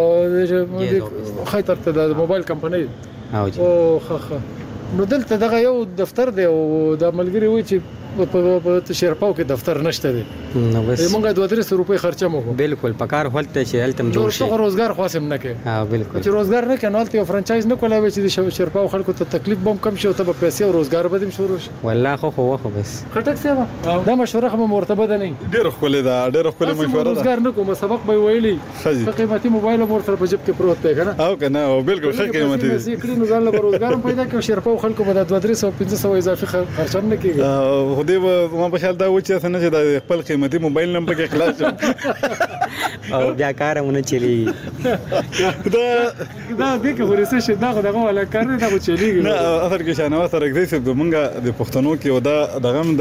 خیتر ته د موبایل کمپنۍ. او خه نو دلته دغه یو دفتر دی او د ملګری وای چې په شیرپاو کې دفتر نشته دی. نو بس موږ 200 روپۍ خرچه مو بالکل پکار هولته چې هلتم جوړ شي. نو روزګار خاصم نه کوي. بالکل چې روزګار نه کوي نو هلته یو فرانچایز نه کولای چې شیرپاو خلکو ته تکلیف بم کم شي او ته په پیسې او روزګار بدیم شروع شي. والله خو بس خټک سیمه دا مشوره خو مرتبه ده نه. ډېر خپل دا ډېر خپل مشوره ده. روزګار نه کوم سبق به ویلي. قیمتي موبایل مور سره په جیب کې پروت دی کنه. او کنه او بالکل ښه قیمتي دی. کړي نو ځان له روزګار پیدا کوي شیرپاو خلکو به 200-500 اضافي خرچ نه کیږي. خو دې ما په خیال دا و چې څنګه چې د خپل قیمتي موبایل نمبر کې خلاص او بیا کارونه چلی دا دې کې ورسې شه دا دغه ولا کار نه دا چلیږي. نه اثر کې شانه سره کې چې موږ د پښتنو کې ودا دغه د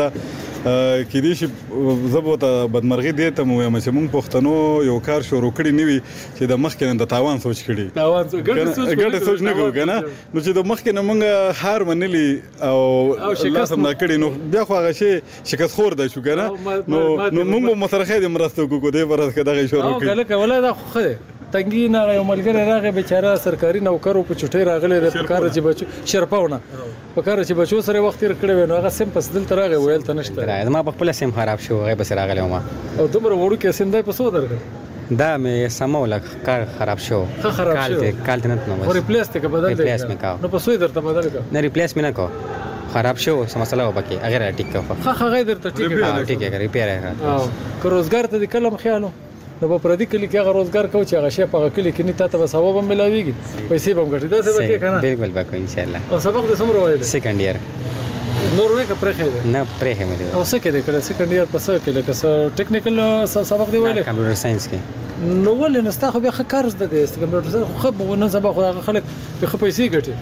کې دې شي زبوته بدمرغي دې ته مو چې موږ پښتنو یو کار شروع کړی نیوي چې د مخکې د تاوان سوچ کړي. تاوان ګټه سوچ نه کوو کنه. نو چې د مخکې نه موږ هار منلي او شکست نه کړی نو بیا خو هغه شي شکست خور دی شو کنه. نو موږ مسرخه دې مرسته کوو دې برس کې دغه شروع کړي. او کله ولا دا خو تنګي نه یو ملګری راغی بیچاره سرکاري نوکر په چټي راغلی د کار چې بچو شرپاونه په کار چې بچو سره وخت تیر کړی نو هغه سم پس دل ترغه ویل ته نشته. ما په خپل سم خراب شو هغه بس راغلی ما او دومره وړو کې سم دای په سو درګ دا مې سمول کار خراب شو. کال ته نه نو ریپلیس ته بدل دی. نو په سوې درته بدل کا نه ریپلیس مې نه کو خراب شو مسله وبکه اگر ټیک کا خه غیر درته ټیک ہے ریپیر ہے. که روزګار ته د کلم خیالو نو په پردي کلی کې هغه روزګار کوي چې هغه شی په کلی کې نه تاسو به ثواب هم ملاويږي پیسې به هم ګټي دا څه وکړي کنه. بالکل وکړو ان شاء الله. او سبق د سمره وایي سیکنډ ایئر نور نه کا پرخه ده نه پرخه مې او څه کې ده کله سیکنډ ایئر پس کې لکه څه ټیکنیکل سبق دی ویل کمپیوټر ساينس کې نو ولې نستا خو به کار زده دي کمپیوټر ساينس خو نه سبق خو هغه خلک به پیسې ګټي.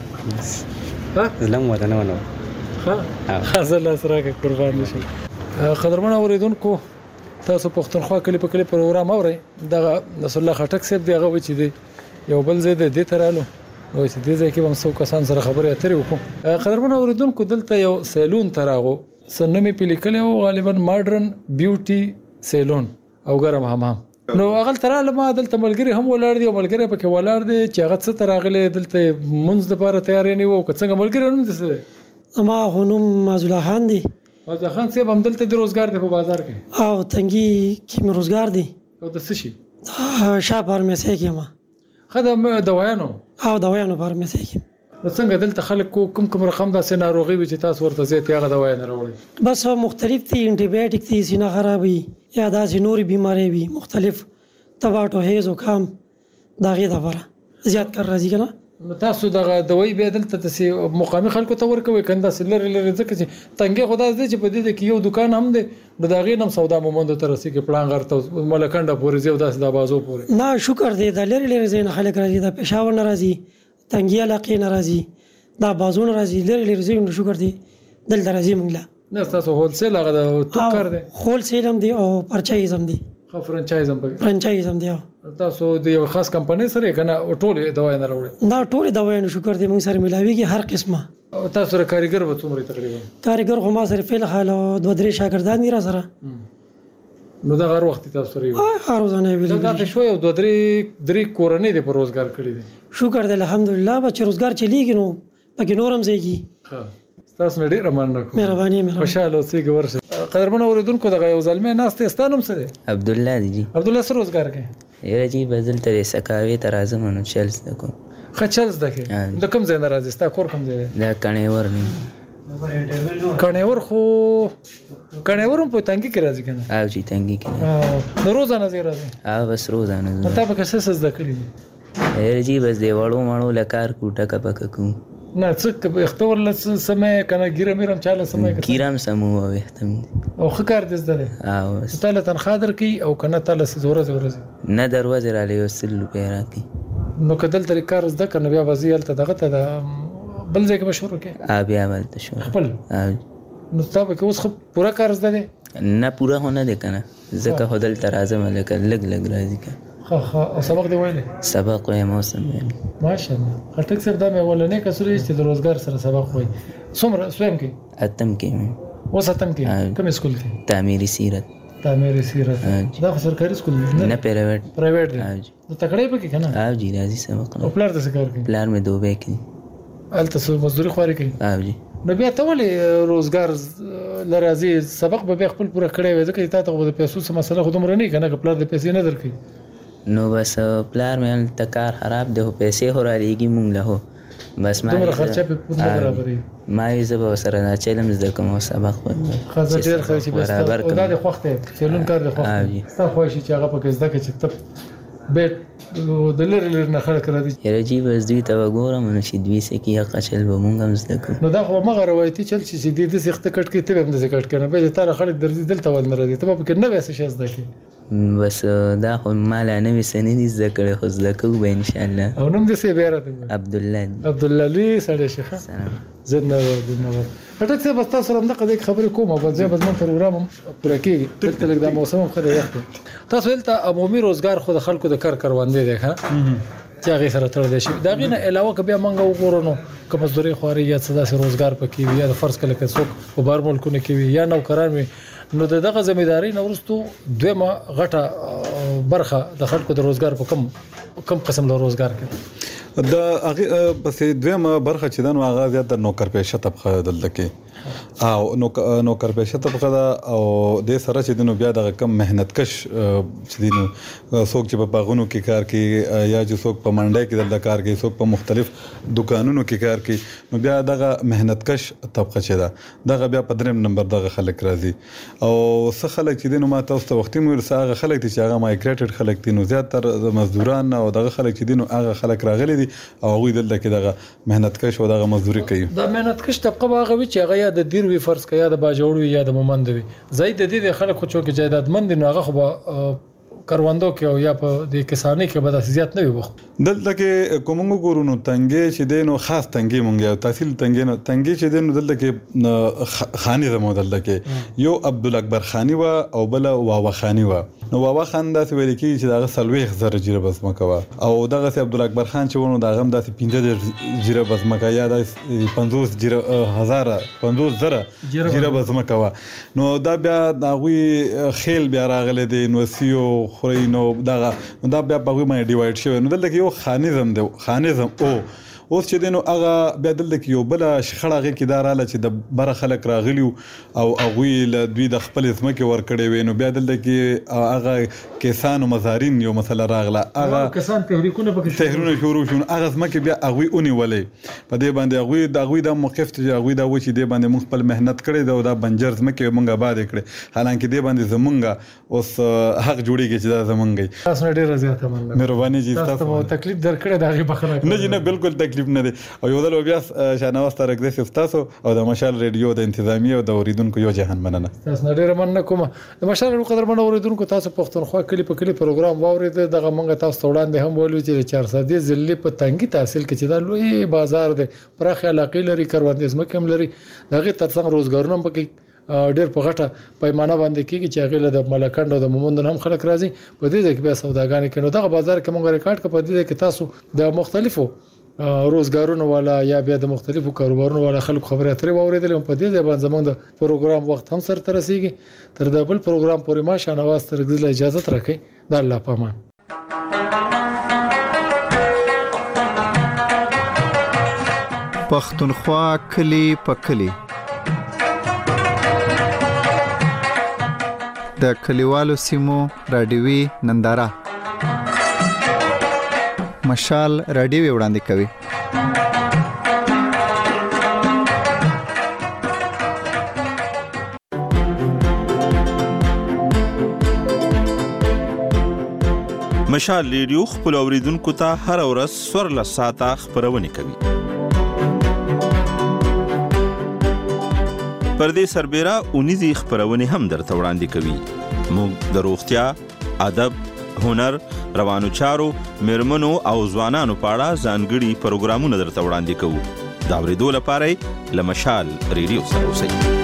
ها زلم وته نه ونه ها خزل سره کې قربان نشي. قدرمن اوریدونکو تاسو پښتونخوا کلی په کلی پروګرام اورئ. د رسول الله خټک صاحب دی هغه و چې دی یو بل ځای د ترالو نو چې دې ځای کې هم څو کسان سره خبرې اترې وکړو. قدرمن اوریدونکو دلته یو سیلون تراغو سنمې پلیکل او غالبا ماډرن بیوټي سیلون او ګرم حمام. نو هغه تراله ما دلته ملګری هم ولاړ دی او ملګری پکې ولاړ دی چې هغه څه تراغله دلته منځ لپاره تیارې نه وو. که څنګه ملګری هم دي ما هنوم مازولا خان دی او د خان صاحب هم دلته د روزګار دی په بازار کې او تنګي کې روزګار دی او د څه شي شاپ فارمیسي کې ما خدام دوايانو او دوايانو فارمیسي کې. څنګه دلته خلک کوم رقم د سيناروغي وي چې تاسو ورته زه ته هغه دوايان راوړي؟ بس مختلف دي انټي دي سینا خرابي یا داسې نوري بيماري وي مختلف تباټو هیز او کام داغه د لپاره زیات کار راځي کنه. تاسو دغه دوی به دلته تاسو مقامي خلکو ته ورکوي کنده سلر ځکه چې تنګي خدا دې چې په دې کې یو دکان هم دی د داغې نم سودا مومند تر رسې کې پلان غرته ملکنده پورې زیو داس د بازو پورې نه شکر دې د لری زین خلک راځي د پېښور ناراضي تنګي علاقې ناراضي دا بازو ناراضي لری زین شکر دې دل درازي منګلا نه تاسو هول سیل هغه تو کار دی هول سیل هم دی او پرچایز هم دی خو فرانچایز هم دی تاسو د یو خاص کمپنۍ سره کنه ټول دوايان راوړي؟ دا ټول دوايان شکر دې موږ سره ملاويږي هر قسمه. تاسو سره کاریګر به څومره تقریبا؟ کاریګر خو ما سره فعل حال 2-3 شاګردان دي را سره. نو دا هر وخت تاسو سره هر ورځ نه ویل دا شو یو 2-3 کورنۍ د روزګار کړی دي شکر دې الحمدلله بچ روزګار چلیږي نو پکې نورم زیږي. ها تاسو نه ډیر مننه کوم. مهرباني خوشاله اوسئ ورشه. قدرمن اوریدونکو دغه یو ځلمه ناشته ستانم سره عبد الله دی عبد الله سره روزګار کوي یره جی بدل تر سکاوي تر اعظم نو چلز دکو خچلز دکې د کوم ځای نه راځي ستا کور کوم ځای دا کنيور نه کنيور خو کنيور په تنګي کې راځي کنه او جی تنګي کې نو روزانه زی راځي بس روزانه ته په څه څه زده کړی یره جی بس دی وړو مانو لکار کوټه کا پک کو نه څه اختور لس سمې کنه ګیرم میرم چاله سمې ګیرم سمو او احتم او خکار دې زده او تعالی تنخواه درکې او کنه تعالی زوره نه دروازه را لې وسل پیرا کې نو کدل طریقار زده کنه بیا وزیل ته دغه ته بل ځای کې مشهور کې بیا ولته شو خپل نو تاسو کې اوس خو پورا کار زده دي نه پورا هونه دی کنه ځکه خو دلته راځم لکه لږ راځي که او سبق دی ویلی؟ سبق وایم اوس هم وایم. ماشاءالله. خټک صاحب دا مې اولنی کسر یې چې د روزګار سره سبق وایي. څومره سویم کې؟ اتم کې مې. اوس اتم کې؟ کوم اسکول کې؟ تعمیري سیرت. تعمیري سیرت. دا خو سرکاري اسکول دی نه؟ پرایویټ دی. نو تکړه پکې که نه؟ او جي راځي سبق نه. او پلار ته څه کار کوي؟ پلار مې دوبۍ کوي. هلته څه مزدوري خواري کوي؟ او جي. نو بیا ته ولې روزګار له راځي؟ سبق به بیا خپل پوره کړی وی ځکه تا ته خو د پیسو څه مسله خو دومره نه وي که نه که پلار د پیسې نه درکوي. نو بس پلار مې هلته کار خراب دی خو پیسې خو رالېږي مونږ له هو بس دومره خرچه پې نه برابرېږي. ما وی زه به ورسره دا چلم زده کوم او سبق به ښه زه ډېر ښه چې بس دا دې خوښ دی چلون کار دې خوښ دی ستا خوښ چې هغه پکې زده کړې چې ته بیټ د لرې نه خلک راځي. یاره جي بس دوی ته به ګورم نو چې دوی څه کوي هغه چل به مونږ هم زده کړو. نو دا خو همغه روایتي چل چې دوی داسې خته کټ کوي ته به هم داسې کټ کوې نو بیا چې تا له خلک درځي دلته ول نه راځي ته به پکې نوی څه شی زده کړې. بس دا خو ما لا نوي څه نه دي زده کړی خو زده کوو به انشاءالله. او نوم دې څه بیا راته؟ عبدالله لوی سړی شي ښه زنده خټک صاحب بس تاسو سره همدغه دې خبرې کوم او بس بیا زموږ پروګرام هم پوره کېږي. دلته لږ دا موسم هم ښه دی یخ دی. تاسو دلته عمومي روزګار خو د خلکو د کار کروندې دی ښه چې هغې سره تړلی شي. د هغې نه علاوه که بیا موږ وګورو نو که مزدوري خواري یا څه داسې روزګار پکې وي یا د فرض کړه که څوک په بهر ملکونو کې وي یا نوکران وي نو د دغه ذمہدارۍ نه وروستو دویمه غټه برخه د خلکو د روزګار په کم قسم له روزګار کې د هغه پسې دویمه برخه چې دا نو هغه زیات د نوکر پیشه طبقه دلته کې او نوکر پیشه طبقه دا او د سره چې دنو بیا د کم مهنت کش چې دینو څوک چې په باغونو کې کار کوي یا چې څوک په منډي کې دلته کار کوي څوک په مختلف دکانونو کې کار کوي نو بیا دغه مهنت کش طبقه چې دا دغه بیا په دریم نمبر دغه خلک راځي. او څه خلک چې دینو ما تاسو ته وختي مو هغه خلک چې هغه مایګریټډ خلک دي نو زیاتره د مزدوران او دغه خلک چې دینو هغه خلک راغلي دي او هغه دلته کې دغه مهنت کش او دغه مزدوري کوي. دا مهنت کش طبقه هغه وی چې هغه د دیر وی فرض کیا د باجوړ یا د مومند وی زید د دې خلکو چې جایدادمند نو هغه خو کروندو کې او یا په د کسانی کې به د زیات نه وي وخت دلته کې کومو ګورونو تنګي چې دینو خاص تنګي مونږ یو تحصیل تنګي نو تنګي چې دینو دلته کې خاني زمو دلته کې یو عبدالاکبر خانی وا او بل واوا خانی وا نو واوا خان داسې ویل کی چې دغه سلويخ زره جیره بس مکوا او دغه سي عبدالاکبر خان چې ونه دغه هم داسې 15 جیره بس مکا یا د 50 جیره هزار 50 زره جیره بس مکوا نو دا بیا دغه خیل بیا راغله دي نو سیو خوري نو دا بیا په غوي باندې ډیوایډ شوی نو دلته یو خانیزم او اوس چې دینو هغه بیا دلته کې یو بل شخړه کې داراله چې د بر خلک راغلیو او هغه له دوی د خپل ځمکه ور کړې وینو بیا دلته کې هغه کسان او مزارین یو مسله راغله هغه کسان تحریکونه پکې تحریکونه شروع شون هغه ځمکه بیا هغه اونې ولې په دې باندې هغه د موقف ته هغه د و چې دې باندې موږ خپل مهنت کړې دا بنجر ځمکه موږ آباد کړې حالانکه دې باندې زمونږه اوس حق جوړیږي چې دا زمونږ تاسو ډیره زیاته مننه مهرباني جی تاسو تکلیف درکړه دا غي بخنه نه بالکل تکلیف نه دي او یو د بیا شانواز ترک دې تاسو او د مشال ریډیو د انتظامی او د اوریدونکو یو جهان مننه تاسو ډیره مننه کوم د مشال قدر مننه اوریدونکو تاسو پښتونخوا کلی په کلی پروګرام واورید دغه منګه تاسو وړاندې هم ویلو چې 400 ضلع په تنګي تحصیل کې چې دا لوی بازار دی پراخه علاقې لري کروندې زمکه هم لري دغه ترڅنګ روزګارونه هم پکې ډېر په غټه پیمانه باندې کېږي چې هغه د ملکند او د مومند هم خلک راځي په دې کې بیا سوداګانې کوي دغه بازار کې موږ ریکارډ کړ په دې کې تاسو د مختلفو روزګارونو والا یا بیا د مختلفو کاروبارونو والا خلکو خبرې اترې واورېدل په دې باندې زموږ د پروګرام وخت هم سره ترسيږي تر د بل پروګرام پورې ما شانواز ترګل اجازه ترکې د الله پامان پښتونخوا کلی په کلی د کلیوالو سیمو رادیوي ننداره مشال رادیو وړاندې کوي مشال ریډیو خپل اوریدونکو ته هر ورځ سور لساته خبرونه کوي پردې سربېره اونیزي خبرونه هم درته وړاندې کوي موږ د روغتیا ادب هنر روانو چارو مرمنو او ځوانانو په اړه ځانګړي پروګرامونه درته وړاندې کوو دا ورېدو لپاره لمشال ریډیو سره اوسئ